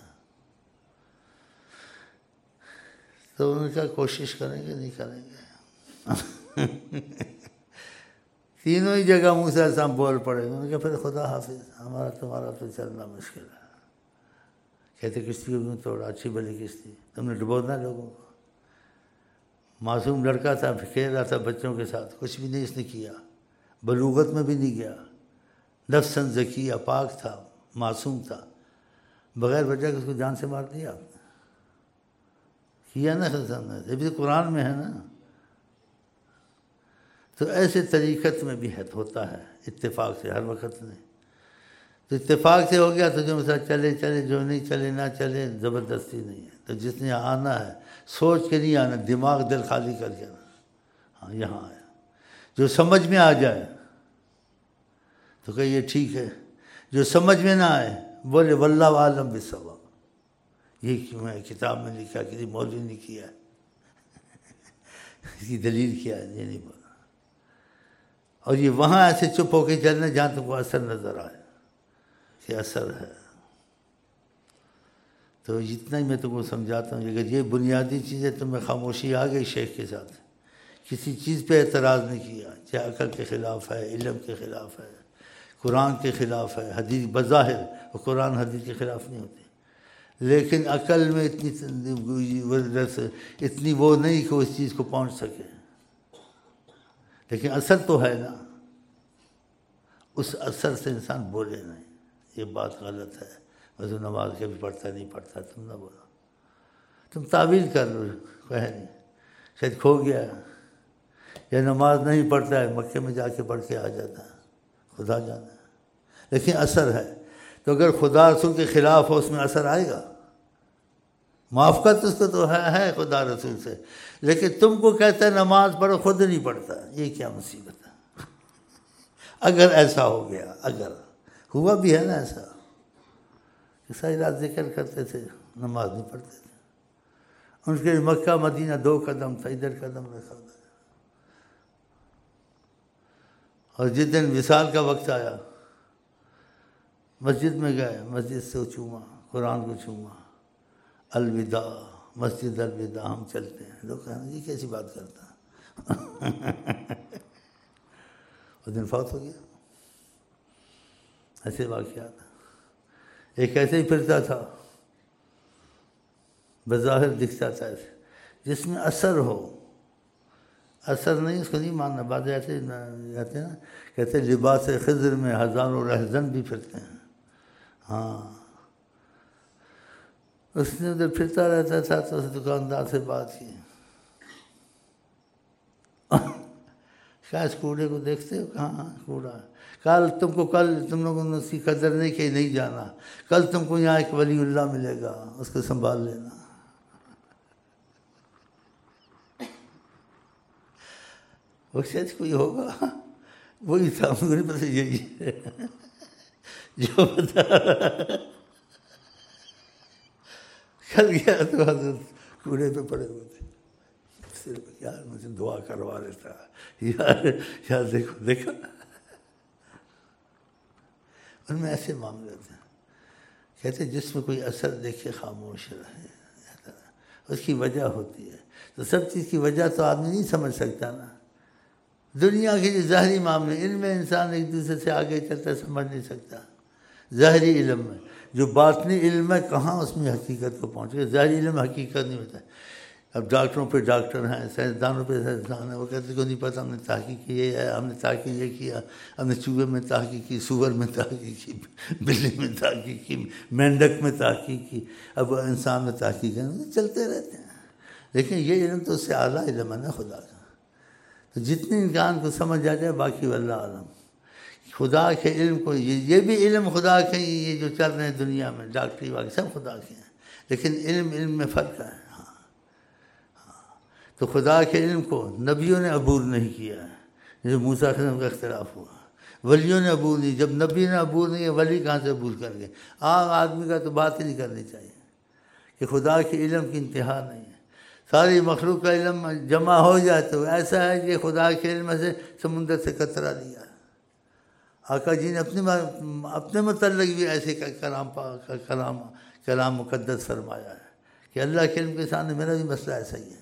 تو انہوں نے کہا کوشش کریں گے، نہیں کریں گے۔ تینوں ہی جگہ موسیٰ علیہ السلام بول پڑے۔ انہوں نے کہا پھر خدا حافظ، ہمارا تمہارا تو چلنا مشکل ہے۔ کہتے کشتی کو کیوں توڑا، اچھی بھلی کشتی، تم نے ڈبونا لوگوں کو۔ معصوم لڑکا تھا، کھیل رہا تھا بچوں کے ساتھ، کچھ بھی نہیں اس نے کیا، بلوغت میں بھی نہیں گیا، نفساً زکیہ، پاک تھا، معصوم تھا، بغیر وجہ کہ اس کو جان سے مار دیا آپ نے، کیا نا خزان نے، یہ بھی قرآن میں ہے نا۔ تو ایسے طریقت میں بھی ہوتا ہے، اتفاق سے، ہر وقت نہیں۔ تو اتفاق سے ہو گیا تو جو مثلا چلے چلے، جو نہیں چلے نہ چلے، زبردستی نہیں ہے۔ تو جس نے آنا ہے سوچ کے نہیں آنا، دماغ دل خالی کر کے آنا، ہاں یہاں آیا، جو سمجھ میں آ جائے تو کہ یہ ٹھیک ہے، جو سمجھ میں نہ آئے بولے واللہ عالم بالصواب، یہ کیوں ہے، کتاب میں لکھا، کسی مولوی نے کیا ہے، اس کی دلیل کیا ہے، یہ نہیں بولا۔ اور یہ وہاں ایسے چپ ہو کے چلنا جہاں تم کو اثر نظر آئے کہ اثر ہے۔ تو اتنا ہی میں تم کو سمجھاتا ہوں، اگر یہ بنیادی چیزیں تمہیں خاموشی آ گئی شیخ کے ساتھ، کسی چیز پہ اعتراض نہیں کیا، چاہے عقل کے خلاف ہے، علم کے خلاف ہے، قرآن کے خلاف ہے، حدیث بظاہر قرآن حدیث کے خلاف نہیں ہوتی، لیکن عقل میں اتنی وہ نہیں کہ اس چیز کو پہنچ سکے، لیکن اثر تو ہے نا، اس اثر سے انسان بولے نہیں یہ بات غلط ہے، وضو نماز کبھی پڑھتا نہیں پڑھتا، تم نہ بولو، تم تعویل کر لو، کہہ نہیں، شاید کھو گیا یا نماز نہیں پڑھتا ہے، مکے میں جا کے پڑھ کے آ جاتا ہے، خدا جانا ہے، لیکن اثر ہے۔ تو اگر خدا رسول کے خلاف ہو اس میں اثر آئے گا؟ موافقت اس کو تو ہے خدا رسول سے، لیکن تم کو کہتا ہے نماز پڑھو، خود نہیں پڑھتا، یہ کیا مصیبت ہے؟ اگر ایسا ہو گیا، اگر ہوا بھی ہے نا ایسا، ساری رات ذکر کرتے تھے، نماز نہیں پڑھتے تھے، ان کے مکہ مدینہ 2 قدم تھا، ادھر قدم رکھا تھا، اور جس دن وصال کا وقت آیا مسجد میں گئے، مسجد سے چوما، قرآن کو چوما، الوداع مسجد، الوداع ہم چلتے ہیں، لوگ کہتے ہیں یہ کیسی بات کرتا ہے؟ اس دن فوت ہو گیا۔ ایسے واقعات ایک ایسے ہی پھرتا تھا، بظاہر دکھتا تھا ایسے، جس میں اثر ہو، اثر نہیں اس کو نہیں ماننا۔ بعض ایسے کہتے ہیں نا، کہتے ہیں لباس خضر میں ہزاروں رہزن بھی پھرتے ہیں۔ ہاں، اس نے ادھر پھرتا رہتا تھا تو اس دکاندار سے بات کی، کیا اس کوڑے کو دیکھتے ہو؟ کہاں کوڑا؟ کل تم لوگوں نے اس کی قدر نہیں کی، نہیں جانا، کل تم کو یہاں ایک ولی اللہ ملے گا، اس کو سنبھال لینا۔ وہ شاید کوئی ہوگا، وہی تھا، مجھے پتہ یہی ہے جو بتا۔ کل گیا تو حضرت کوڑے پہ پڑے ہوئے تھے، صرف یار مجھے دعا کروا لیتا، یار دیکھا ان میں ایسے معاملے ہوتے ہیں۔ کہتے جس میں کوئی اثر دیکھے خاموش رہے، اس کی وجہ ہوتی ہے۔ تو سب چیز کی وجہ تو آدمی نہیں سمجھ سکتا نا۔ دنیا کے جو ظاہری معاملے، علم میں انسان ایک دوسرے سے آگے چلتا سمجھ نہیں سکتا، ظاہری علم میں۔ جو باطنی علم ہے کہاں اس میں حقیقت کو پہنچے گا، ظاہری علم حقیقت نہیں ہوتا ہے۔ اب ڈاکٹروں پہ ڈاکٹر ہیں، سائنسدانوں پہ سائنسدان ہیں، وہ کہتے کو نہیں پتہ، ہم نے تحقیق کی یہ ہے، ہم نے تحقیق یہ کیا، ہم نے چوہے میں تحقیق کی، سور میں تحقیق کی، بلی میں تحقیق کی، مینڈک میں تحقیق کی، اب انسان میں تحقیق ہے، چلتے رہتے ہیں۔ لیکن یہ علم تو اس سے اعلیٰ علم ہے نا خدا کا۔ تو جتنی انسان کو سمجھ آ جائے، باقی واللہ عالم۔ خدا کے علم کو، یہ بھی علم خدا کے، یہ جو چل رہے ہیں دنیا میں ڈاکٹری واقعی سب خدا کے ہیں، لیکن علم میں فرق ہے۔ تو خدا کے علم کو نبیوں نے عبور نہیں کیا ہے، جیسے موسیٰ علیہ السلام کا اختلاف ہوا، ولیوں نے عبور نہیں، جب نبی نے عبور نہیں ہے، ولی کہاں سے عبور کر گئے؟ عام آدمی کا تو بات ہی نہیں کرنی چاہیے کہ خدا کے علم کی انتہا نہیں ہے۔ ساری مخلوق کا علم جمع ہو جائے تو ایسا ہے کہ خدا کے علم سے سمندر سے قطرہ لیا۔ آقا جی نے اپنے متعلق بھی ایسے کلام مقدس فرمایا ہے کہ اللہ کے علم کے سامنے میرا بھی مسئلہ ایسا ہی ہے۔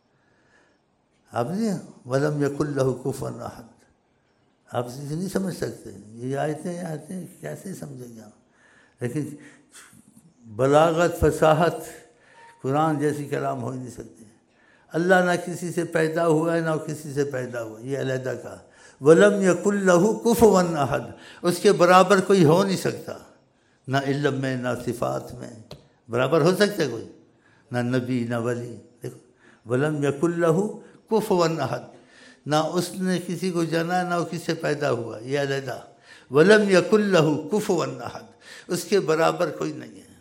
آپ نے وَلَمْ يَكُنْ لَهُ كُفُوًا أَحَدٌ، آپ اسے نہیں سمجھ سکتے، یہ آیتیں کیسے سمجھیں گے آپ؟ لیکن بلاغت، فصاحت قرآن جیسی کلام ہو ہی نہیں سکتے۔ اللہ نہ کسی سے پیدا ہوا ہے، نہ کسی سے پیدا ہوا، یہ علیحدہ کہا۔ وَلَمْ يَكُنْ لَهُ كُفُوًا أَحَدٌ، اس کے برابر کوئی ہو نہیں سکتا، نہ علم میں نہ صفات میں برابر ہو سکتا کوئی، نہ نبی نہ ولی۔ دیکھو وَلَمْ يَكُنْ لَهُ كُفُوًا أَحَدٌ، نہ اس نے کسی کو جانا نہ وہ کسی سے پیدا ہوا، یہ علیحدہ۔ وَلَمْ يَكُنْ لَهُ كُفُوًا أَحَدٌ، اس کے برابر کوئی نہیں ہے۔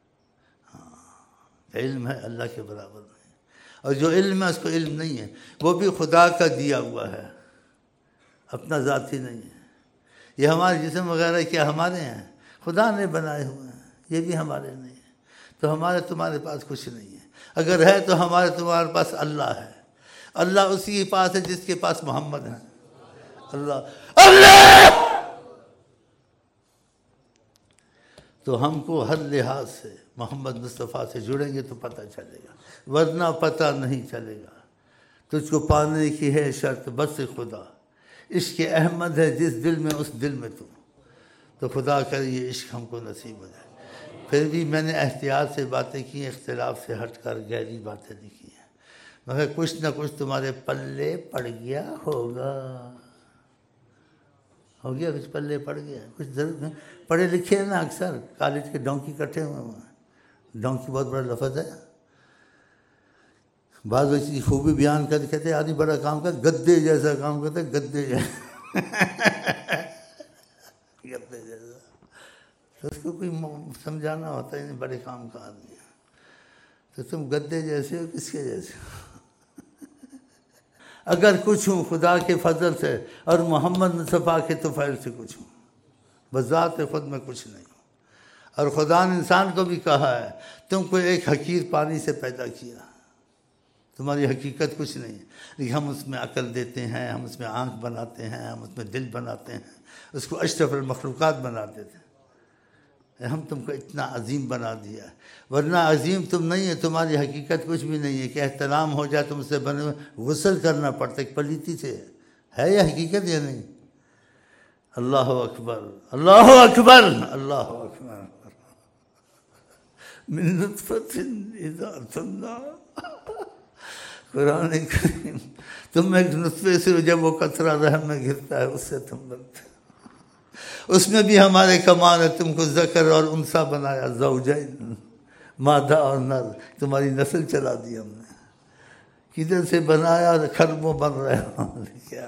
علم ہے اللہ کے برابر نہیں، اور جو علم ہے اس کو علم نہیں ہے، وہ بھی خدا کا دیا ہوا ہے، اپنا ذاتی نہیں ہے۔ یہ ہمارے جسم وغیرہ کیا ہمارے ہیں؟ خدا نے بنائے ہوئے ہیں، یہ بھی ہمارے نہیں ہیں۔ تو ہمارے تمہارے پاس کچھ نہیں ہے، اگر ہے تو ہمارے تمہارے پاس اللہ ہے۔ اللہ اسی کے پاس ہے جس کے پاس محمد ہے۔ اللہ تو ہم کو ہر لحاظ سے محمد مصطفیٰ سے جڑیں گے تو پتہ چلے گا، ورنہ پتہ نہیں چلے گا۔ تجھ کو پانے کی ہے شرط بس خدا، عشق احمد ہے جس دل میں اس دل میں تو خدا کرے یہ عشق ہم کو نصیب ہو جائے۔ پھر بھی میں نے احتیاط سے باتیں کی، اختلاف سے ہٹ کر گہری باتیں نہیں کی ہیں، مگر کچھ نہ کچھ تمہارے پلے پڑ گیا ہوگا، ہو گیا کچھ پلے پڑ گیا کچھ، ضرور پڑھے لکھے ہیں نا، اکثر کالج کے ڈونکی کٹھے ہوئے ہیں۔ ڈونکی بہت بڑا لفظ ہے، بعض اس کی خوبی بیان کر کہتے آدمی بڑا کام کر، گدے جیسا کام کرتے، گدے جیسا گدے جیسا، تو اس کو کوئی سمجھانا ہوتا ہے، بڑے کام کا آدمی ہے، تو تم گدے جیسے ہو، کس کے جیسے ہو؟ اگر کچھ ہوں خدا کے فضل سے اور محمد مصطفیٰ کے طفیل سے کچھ ہوں، بذات خود میں کچھ نہیں ہوں۔ اور خدا نے انسان کو بھی کہا ہے تم کو ایک حقیر پانی سے پیدا کیا، تمہاری حقیقت کچھ نہیں ہے، لیکن ہم اس میں عقل دیتے ہیں، ہم اس میں آنکھ بناتے ہیں، ہم اس میں دل بناتے ہیں، اس کو اشرف المخلوقات بنا دیتے ہیں۔ ہم تم کو اتنا عظیم بنا دیا ہے، ورنہ عظیم تم نہیں ہے، تمہاری حقیقت کچھ بھی نہیں ہے کہ احترام ہو جائے تم سے بنے ہوئے غسل کرنا پڑتا ہے پلیتی سے، ہے یہ حقیقت یا نہیں؟ اللہ اکبر، اللہ اکبر، اللہ اکبر۔ من نطفۃ اذا تمنى، قرآن کریم، تم ایک نطفے سے جب وہ قطرہ رحم میں گرتا ہے اس سے تم بنتے، اس میں بھی ہمارے کمال ہے، تم کو ذکر اور انثیٰ بنایا، زوجین، مادہ اور نر، تمہاری نسل چلا دی ہم نے، کدھر سے بنایا، خربوں بن رہے ہوں، کیا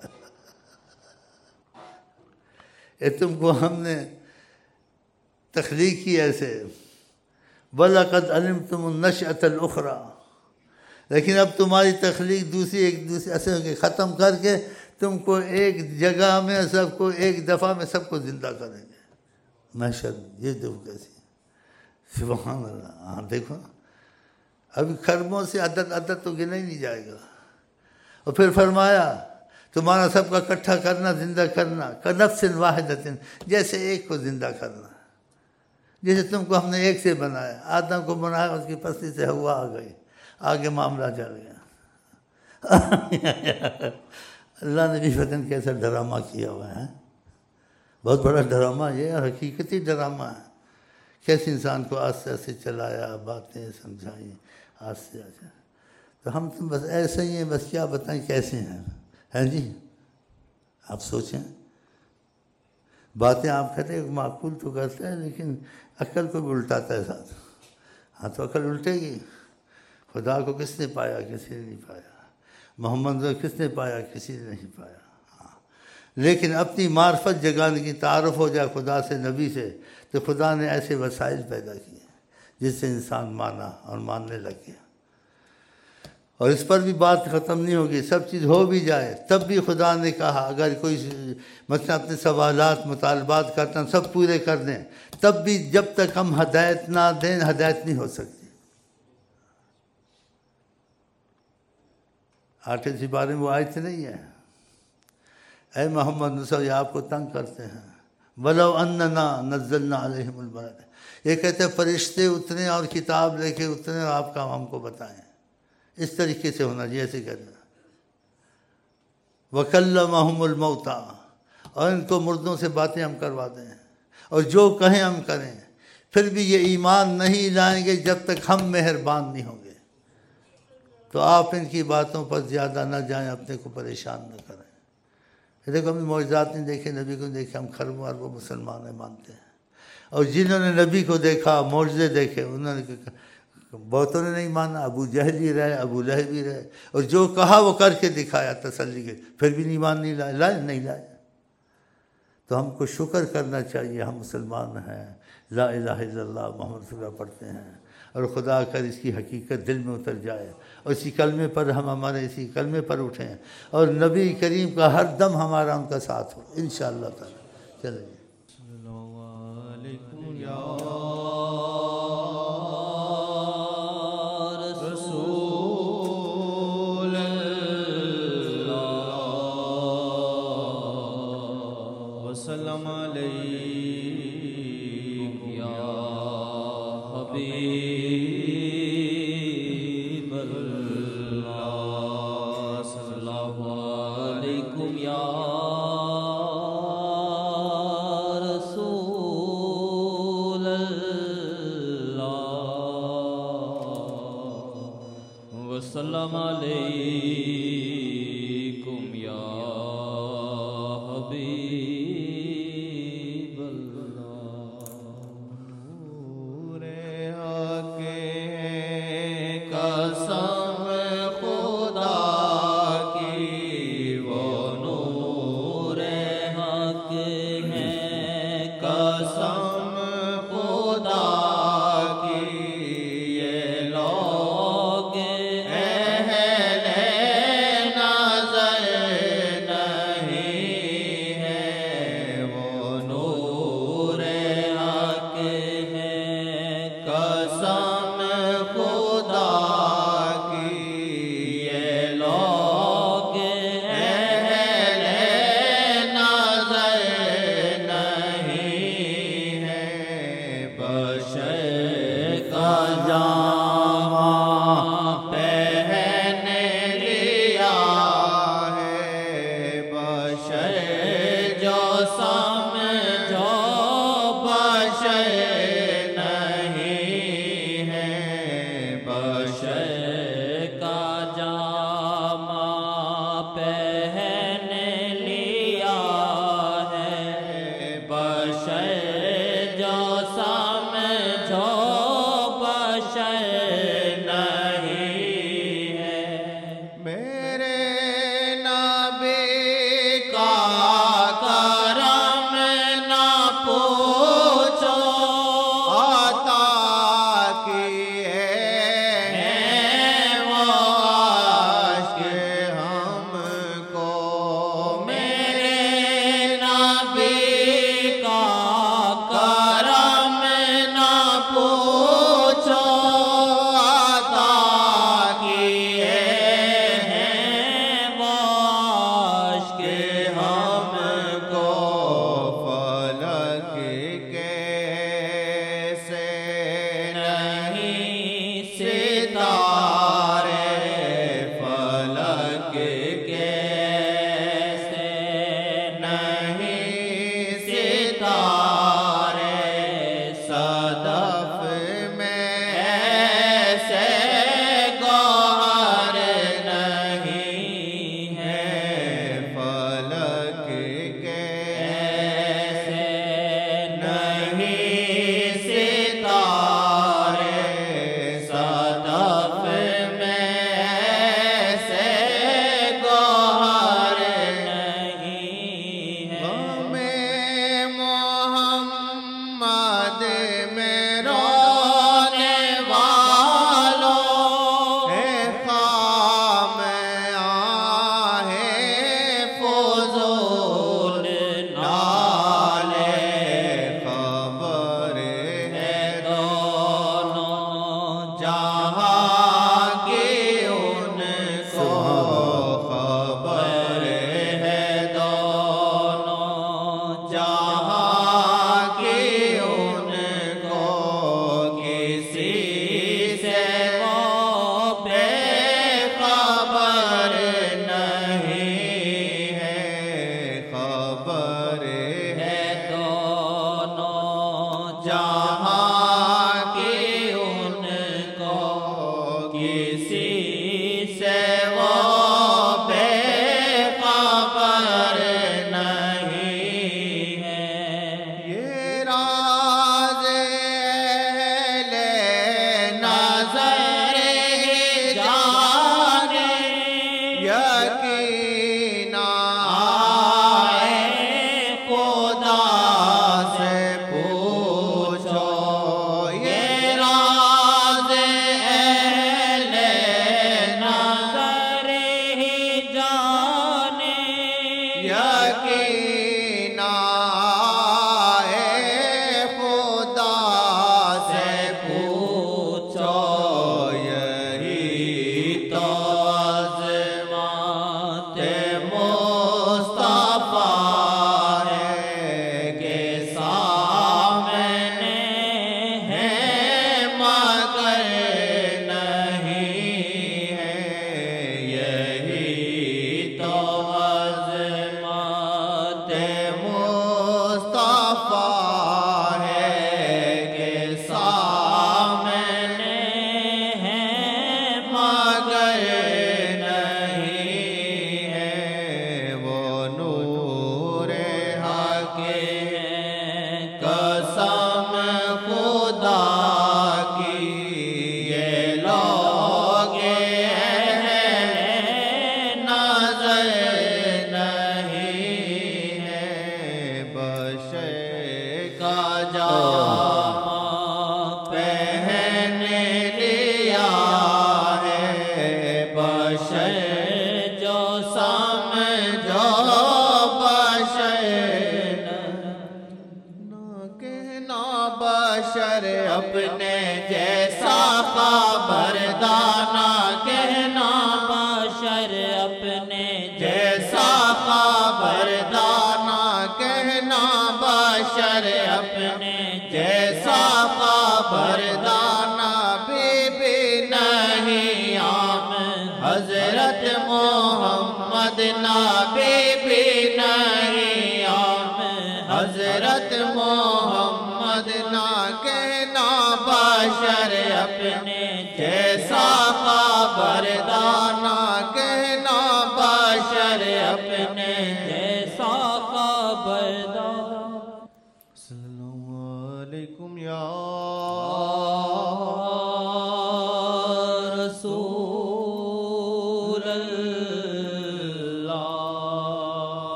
تم کو ہم نے تخلیق کی ایسے، وَلَقَدْ عَلِمْتُمُ النَّشْأَةَ الْأُخْرَى، لیکن اب تمہاری تخلیق ایک دوسری اثر کے ختم کر کے تم کو ایک جگہ میں سب کو ایک دفعہ میں سب کو زندہ کریں گے، محشر، یہ دیکھو کیسی، سبحان اللہ۔ ہاں دیکھو ابھی خربوں سے عدد تو گنا ہی نہیں جائے گا، اور پھر فرمایا تمہارا سب کا اکٹھا کرنا، زندہ کرنا، کنفس واحدۃ، جیسے ایک کو زندہ کرنا، جیسے تم کو ہم نے ایک سے بنایا، آدم کو بنایا، اس کی پسلی سے ہوا آ گئی، آگے معاملہ چل گیا۔ اللہ نے بھی فتن کیسا ڈرامہ کیا ہوا ہے، بہت بڑا ڈرامہ یہ، حقیقتی ڈرامہ ہے، کیسے انسان کو آستے آستے چلایا، باتیں سمجھائیں آستے آستے، تو ہم تم بس ایسے ہی ہیں، بس کیا بتائیں کیسے ہیں جی، آپ سوچیں، باتیں آپ کہتے ہیں معقول تو کرتے ہیں، لیکن عقل کو بھی الٹاتا ہے ساتھ، ہاں تو عقل الٹے گی، خدا کو کس نے پایا، کسی نے نہیں پایا، محمد کو کس نے پایا، کسی نے نہیں پایا، ہاں لیکن اپنی معرفت جگانے کی، تعارف ہو جائے خدا سے، نبی سے، تو خدا نے ایسے وسائل پیدا کیے جس سے انسان مانا اور ماننے لگ گیا، اور اس پر بھی بات ختم نہیں ہوگی، سب چیز ہو بھی جائے تب بھی خدا نے کہا اگر کوئی مثلا اپنے سوالات مطالبات کرتا ہے سب پورے کر دیں، تب بھی جب تک ہم ہدایت نہ دیں ہدایت نہیں ہو سکتی۔ 8 سپارے میں وہ آیت نہیں ہے، اے محمد یہ آپ کو تنگ کرتے ہیں، وَلَوْ أَنَّنَا نَزَّلْنَا عَلَيْهِمُ الْمَلَائِكَةَ، یہ کہتے ہیں فرشتے اتریں اور کتاب لے کے اتریں اور آپ کا ہم کو بتائیں، اس طریقے سے ہونا چاہیے، ایسے کہتے ہیں، وَكَلَّمَهُمُ الْمَوْتَى، اور ان کو مردوں سے باتیں ہم کروا دیں، اور جو کہیں ہم کریں، پھر بھی یہ ایمان نہیں لائیں گے جب تک ہم مہربان نہیں ہوں گے، تو آپ ان کی باتوں پر زیادہ نہ جائیں، اپنے کو پریشان نہ کریں۔ دیکھو ہم نے معجزات نہیں دیکھے، نبی کو دیکھے، ہم خربوں اربوں مسلمان ہیں مانتے ہیں، اور جنہوں نے نبی کو دیکھا، معجزے دیکھے، انہوں نے بہتوں نے نہیں مانا، ابو جہل ہی رہے، ابو لہب بھی رہے، اور جو کہا وہ کر کے دکھایا تسلی کے، پھر بھی ایمان نہیں لائے، نہیں لائے۔ تو ہم کو شکر کرنا چاہیے، ہم مسلمان ہیں، لا الہ الا اللہ محمد رسول اللہ پڑھتے ہیں، اور خدا کر اس کی حقیقت دل میں اتر جائے، اور اسی کلمے پر ہم ہمارے اسی کلمے پر اٹھیں، اور نبی کریم کا ہر دم ہمارا ان کا ساتھ ہو انشاءاللہ تعالی۔ چلیں وسلم علیک یا حبیب اللہ، صلی اللہ علیکم یا رسول اللہ، وسلم علیکم یا حبیب نہ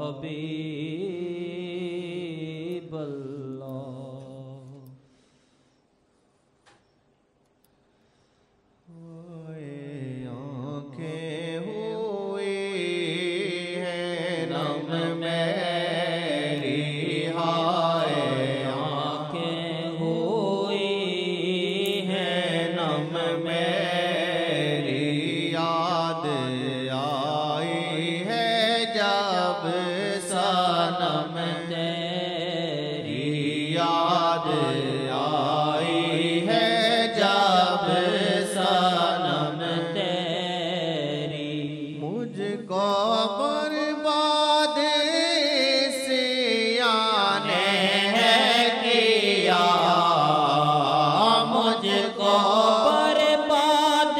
حبیب اللہ آنکھیں ہوئی ہیں نم میری ہائے آنکھیں ہوئی ہیں نم میری یاد آئی ہے جب صنم تیری یاد آئی ہے جب صنم تیری مجھ کو برباد سیاہ نے کیا مجھ کو برباد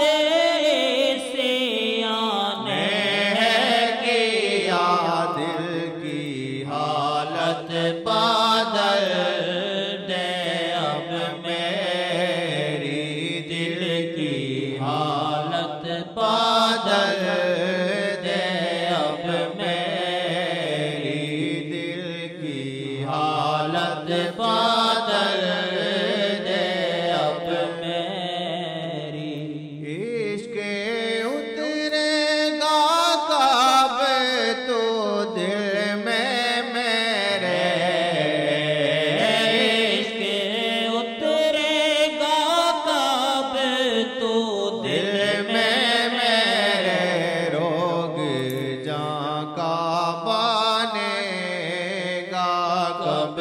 سیاہ نے کیا دل کی حالت بدل دے اب میری دل کی حالت بدل دے اب میری دل کی حالت بدل دے اب میری عشق اترے گا کب تو دل میں میرے عشق اترے گا کب تو دل میں میرے روگ جاں کا بنے گا کب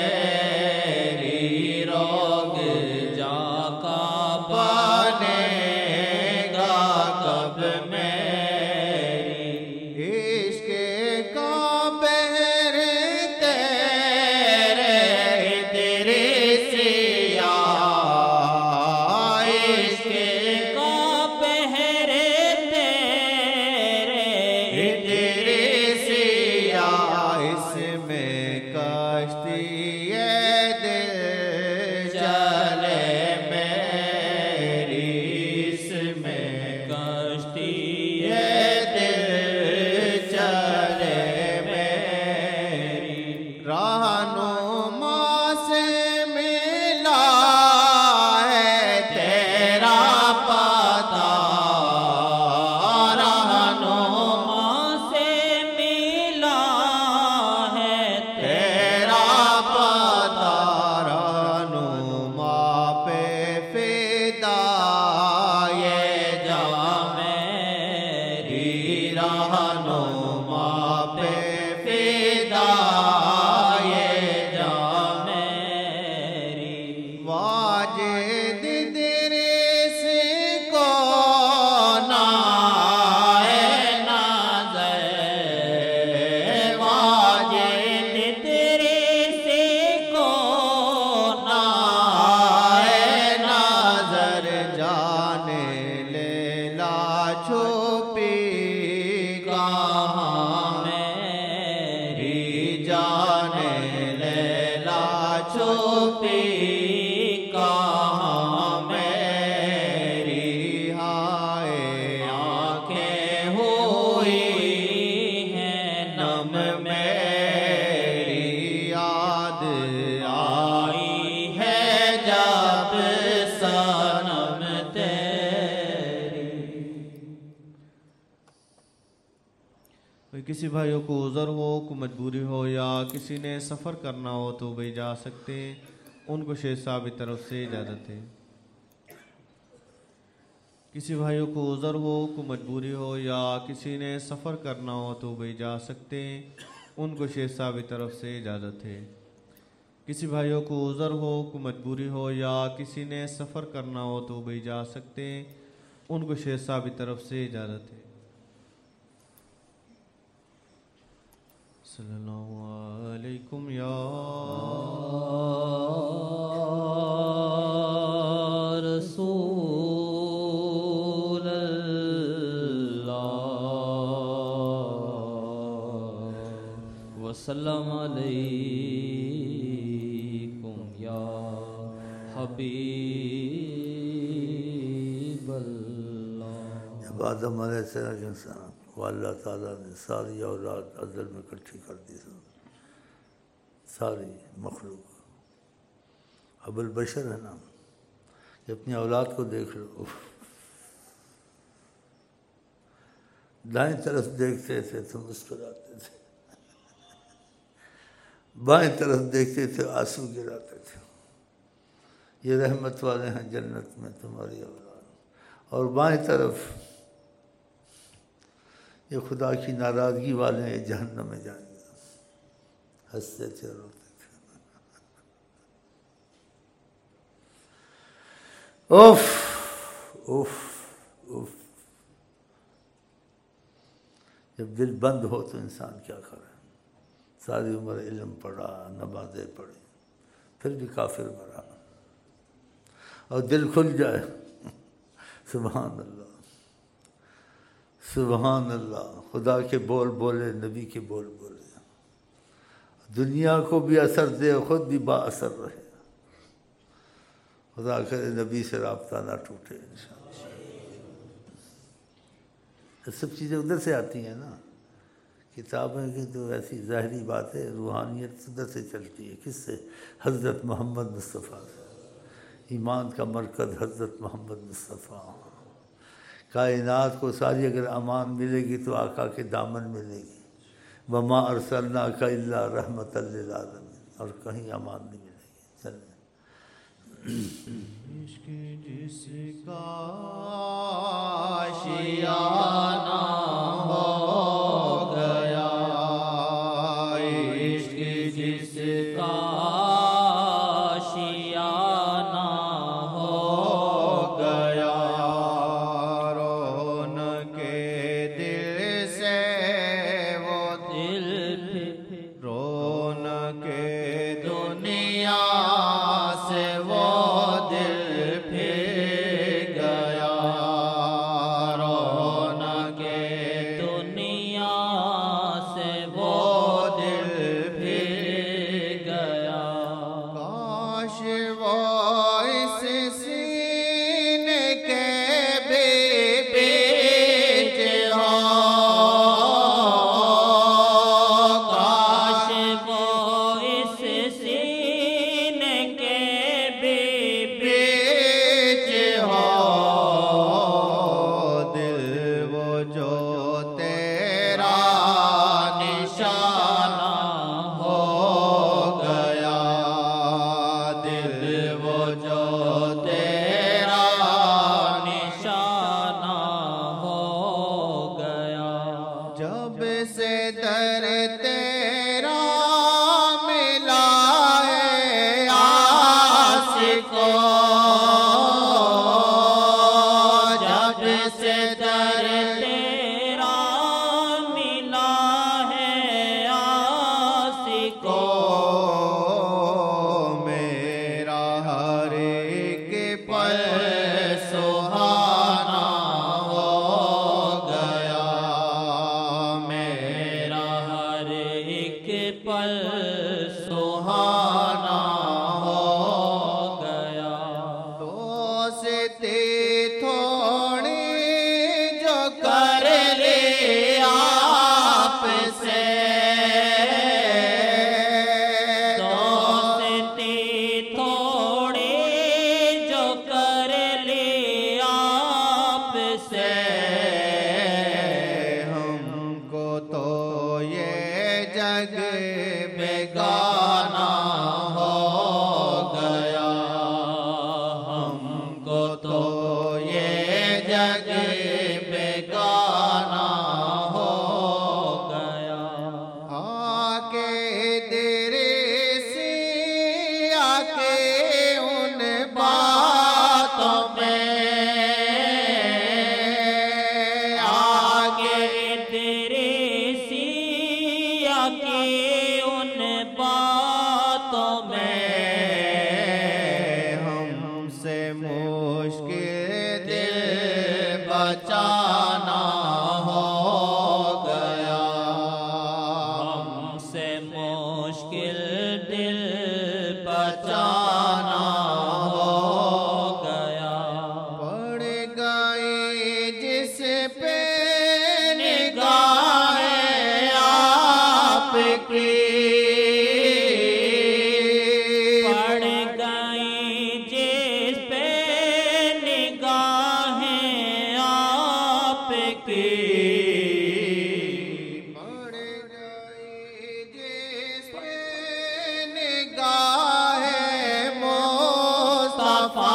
میری روگ جا کا بنے گا کب میری عشق کا بہر تیرے تیرے سیاہ عشق کا پہر تیرے تیرے سیاہ اس میں کشتی دل چلے میری اس میں کشتی دل چلے میری رہنما سے ملا ہے تیرا پتا رہنما سے ملا ہے تیرا پتا رہنما پہ فدا یہ جام میری رہنما پہ فدا یہ جام میری واجد درس کو نائے نظر واجد تیرے سے کو نائے نظر جانے لیلا چھپی کہاں میری جانے لیلا چھپی کہاں میری ہائے آنکھیں ہوئی ہیں نم میری یاد آئی ہے جب صنم تیری کسی بھائیوں کو عذر ہو کو مجبوری ہو یا کسی نے سفر کرنا ہو تو بھی جا سکتے ہیں ان کو شیخ صاحب کی طرف سے اجازت ہے کسی بھائیوں کو عذر ہو کو مجبوری ہو یا کسی نے سفر کرنا ہو تو بھی جا سکتے ہیں ان کو شیخ صاحب کی طرف سے اجازت ہے کسی بھائیوں کو عذر ہو کو مجبوری ہو یا کسی نے سفر کرنا ہو تو بھی جا سکتے ہیں ان کو شیخ صاحب کی طرف سے اجازت ہے صلی اللہ علیکم یا رسول اللہ وسلم علیکم یا حبیب اللہ جب آدم علیہ السلام وہ اللہ تعالیٰ نے ساری اولاد ازل میں اکٹھی کر دی، ساری مخلوق۔ ابو البشر ہے نا، کہ اپنی اولاد کو دیکھ لو، دائیں طرف دیکھتے تھے تو مسکراتے تھے، بائیں طرف دیکھتے تھے آنسو گراتے تھے۔ یہ رحمت والے ہیں جنت میں تمہاری اولاد، اور بائیں طرف یہ خدا کی ناراضگی والے ہیں، جہنم میں جائیں گے۔ ہنستے تھے، روتے تھے۔ اوف اوف اوف، جب دل بند ہو تو انسان کیا کرے؟ ساری عمر علم پڑھا، نمازیں پڑھی، پھر بھی کافر بنا، اور دل کھل جائے، سبحان اللہ سبحان اللہ، خدا کے بول بولے، نبی کے بول بولے، دنیا کو بھی اثر دے، خود بھی با اثر رہے۔ خدا کرے نبی سے رابطہ نہ ٹوٹے انشاءاللہ۔ یہ سب چیزیں ادھر سے آتی ہیں نا، کتابیں کی تو ایسی ظاہری بات ہے، روحانیت ادھر سے چلتی ہے۔ کس سے؟ حضرت محمد مصطفیٰ سے۔ ایمان کا مرکز حضرت محمد مصطفیٰ۔ کائنات کو ساری اگر امان ملے گی تو آقا کے دامن ملے گی، وما ارسلناک الا رحمۃ للعالمین، اور کہیں امان نہیں ملے گی۔ چلیں۔ عشق جس کا آشیانہ ہو گیا، عشق جس کا آشیانہ ہو گیا، رونق دل سے وہ دل، رونق دنیا سے وہ دل پھر گیا، رونق دنیا سے وہ دل پھر گیا۔ کاش وہ اس سینے کے بیچ ہو، کاش وہ اس سینے کے بیچ ہو، دل وہ جو تیرا نشانہ ہو گیا، دل وہ جو تیرا نشانہ ہو گیا۔ جب سے در تیرا ملا ہے عاشقوں، جب سے در تیرا ملا ہے عاشقوں، میرا ہر ایک پل سہانا ہو گیا، میرا ہر ایک پل سہانا ہو گیا۔ دوستی تھوڑی جو کر لی آپ سے، دوستی تھوڑی جو کر لی آپ سے، ہم کو تو یہ جگ بیگانہ ہو گیا، ہم کو تو یہ جگ بیگانہ ہو گیا۔ آکے درسی آکے ان باتوں میں، آگے تیرے سیا کے ان باتوں میں، ہم سے مشکل دل بچانا ہو گیا، ہم سے مشکل دل بچانا ہو گیا۔ پڑ گئی جس پہ نگاہ پڑ گئی جس پہ نگاہیں آپ کی، پڑ گئی جس پہ نگاہ مصطفیٰ،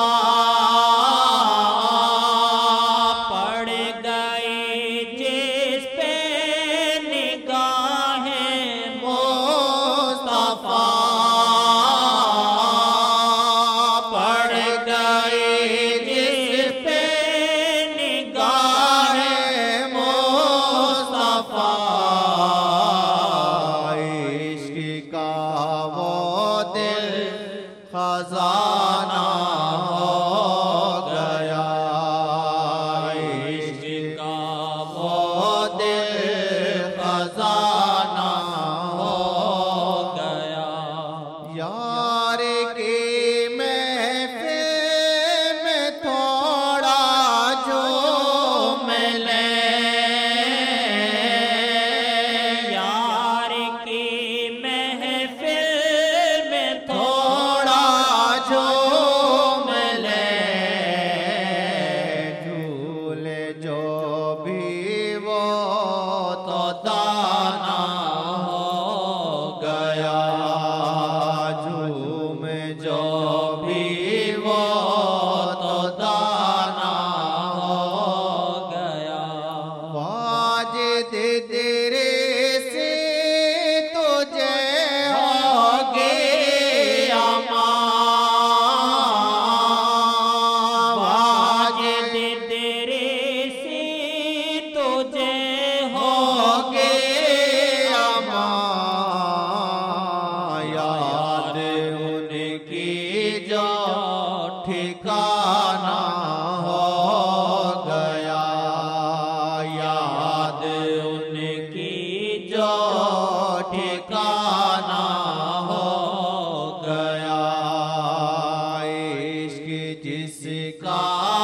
پڑ گئی جس پہ نگاہیں مصطفیٰ، پڑ گئی جس پہ نگاہ مصطفیٰ، عشق کا وہ دل خزانہ ہو گیا، عشق کا وہ دل خزانہ ہو گیا، یار کی محفل میں تھوڑا جو ملے، یار کی محفل میں تھوڑا جو ملے، جھولے جو بھی وہ تو دانا ہو گیا، جھوم جو بھی وہ تو دانا ہو گیا، واجد تیرے سے تجھے ہوگے امان، واجد تیرے سے تجھے ہوگے امان، یاد ان کی جو ٹھکانہ ہو گیا، یاد ان کی جو ٹھکانہ ہو گیا، عشق جس کا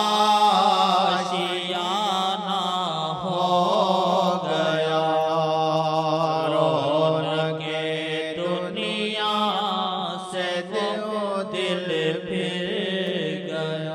آشیانہ ہو گیا، رونق دنیا سے دل پھر گیا،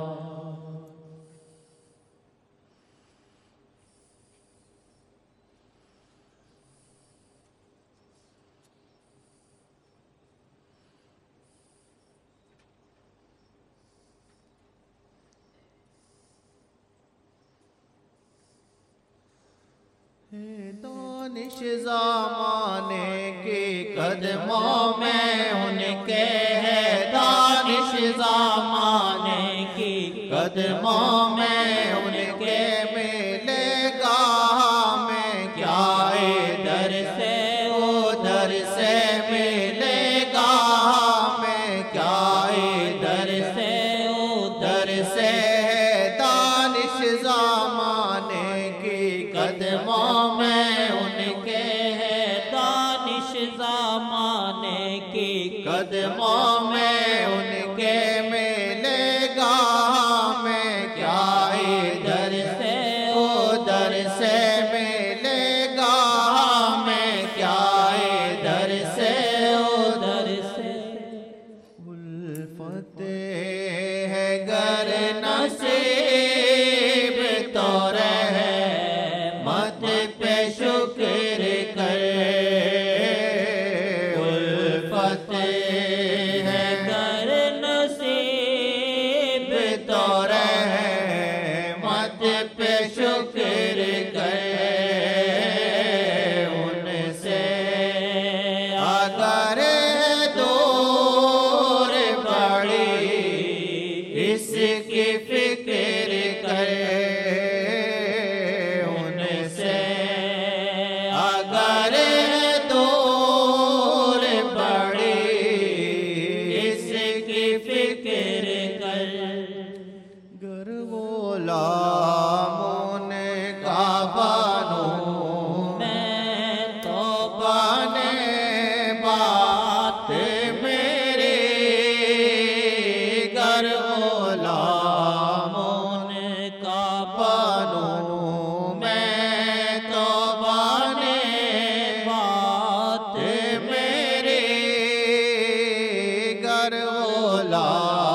دانش زمانے کے قدموں میں ان کے ہے، دانش زمانے کی قدموں میں ان کے ملے گا ہمیں کیا، ادھر سے ادھر سے ملے گا ہمیں کیا، ادھر سے ادھر سے دانش زمانے کی قدموں میں ان کے ہے، دانش زمانے کی قدموں میں ان کے ملے گا ہمیں کیا، ادھر سے ادھر سے ملے گا ہمیں کیا، ادھر سے ادھر سے الفت ہے گر نصیب تو رحمت پہ شکر کر، الفت ہے گر نصیب تو رحمت پہ شکر کر، ان سے اگر دور پڑی اس کی فکر کر، ان سے اگر دور پڑی لا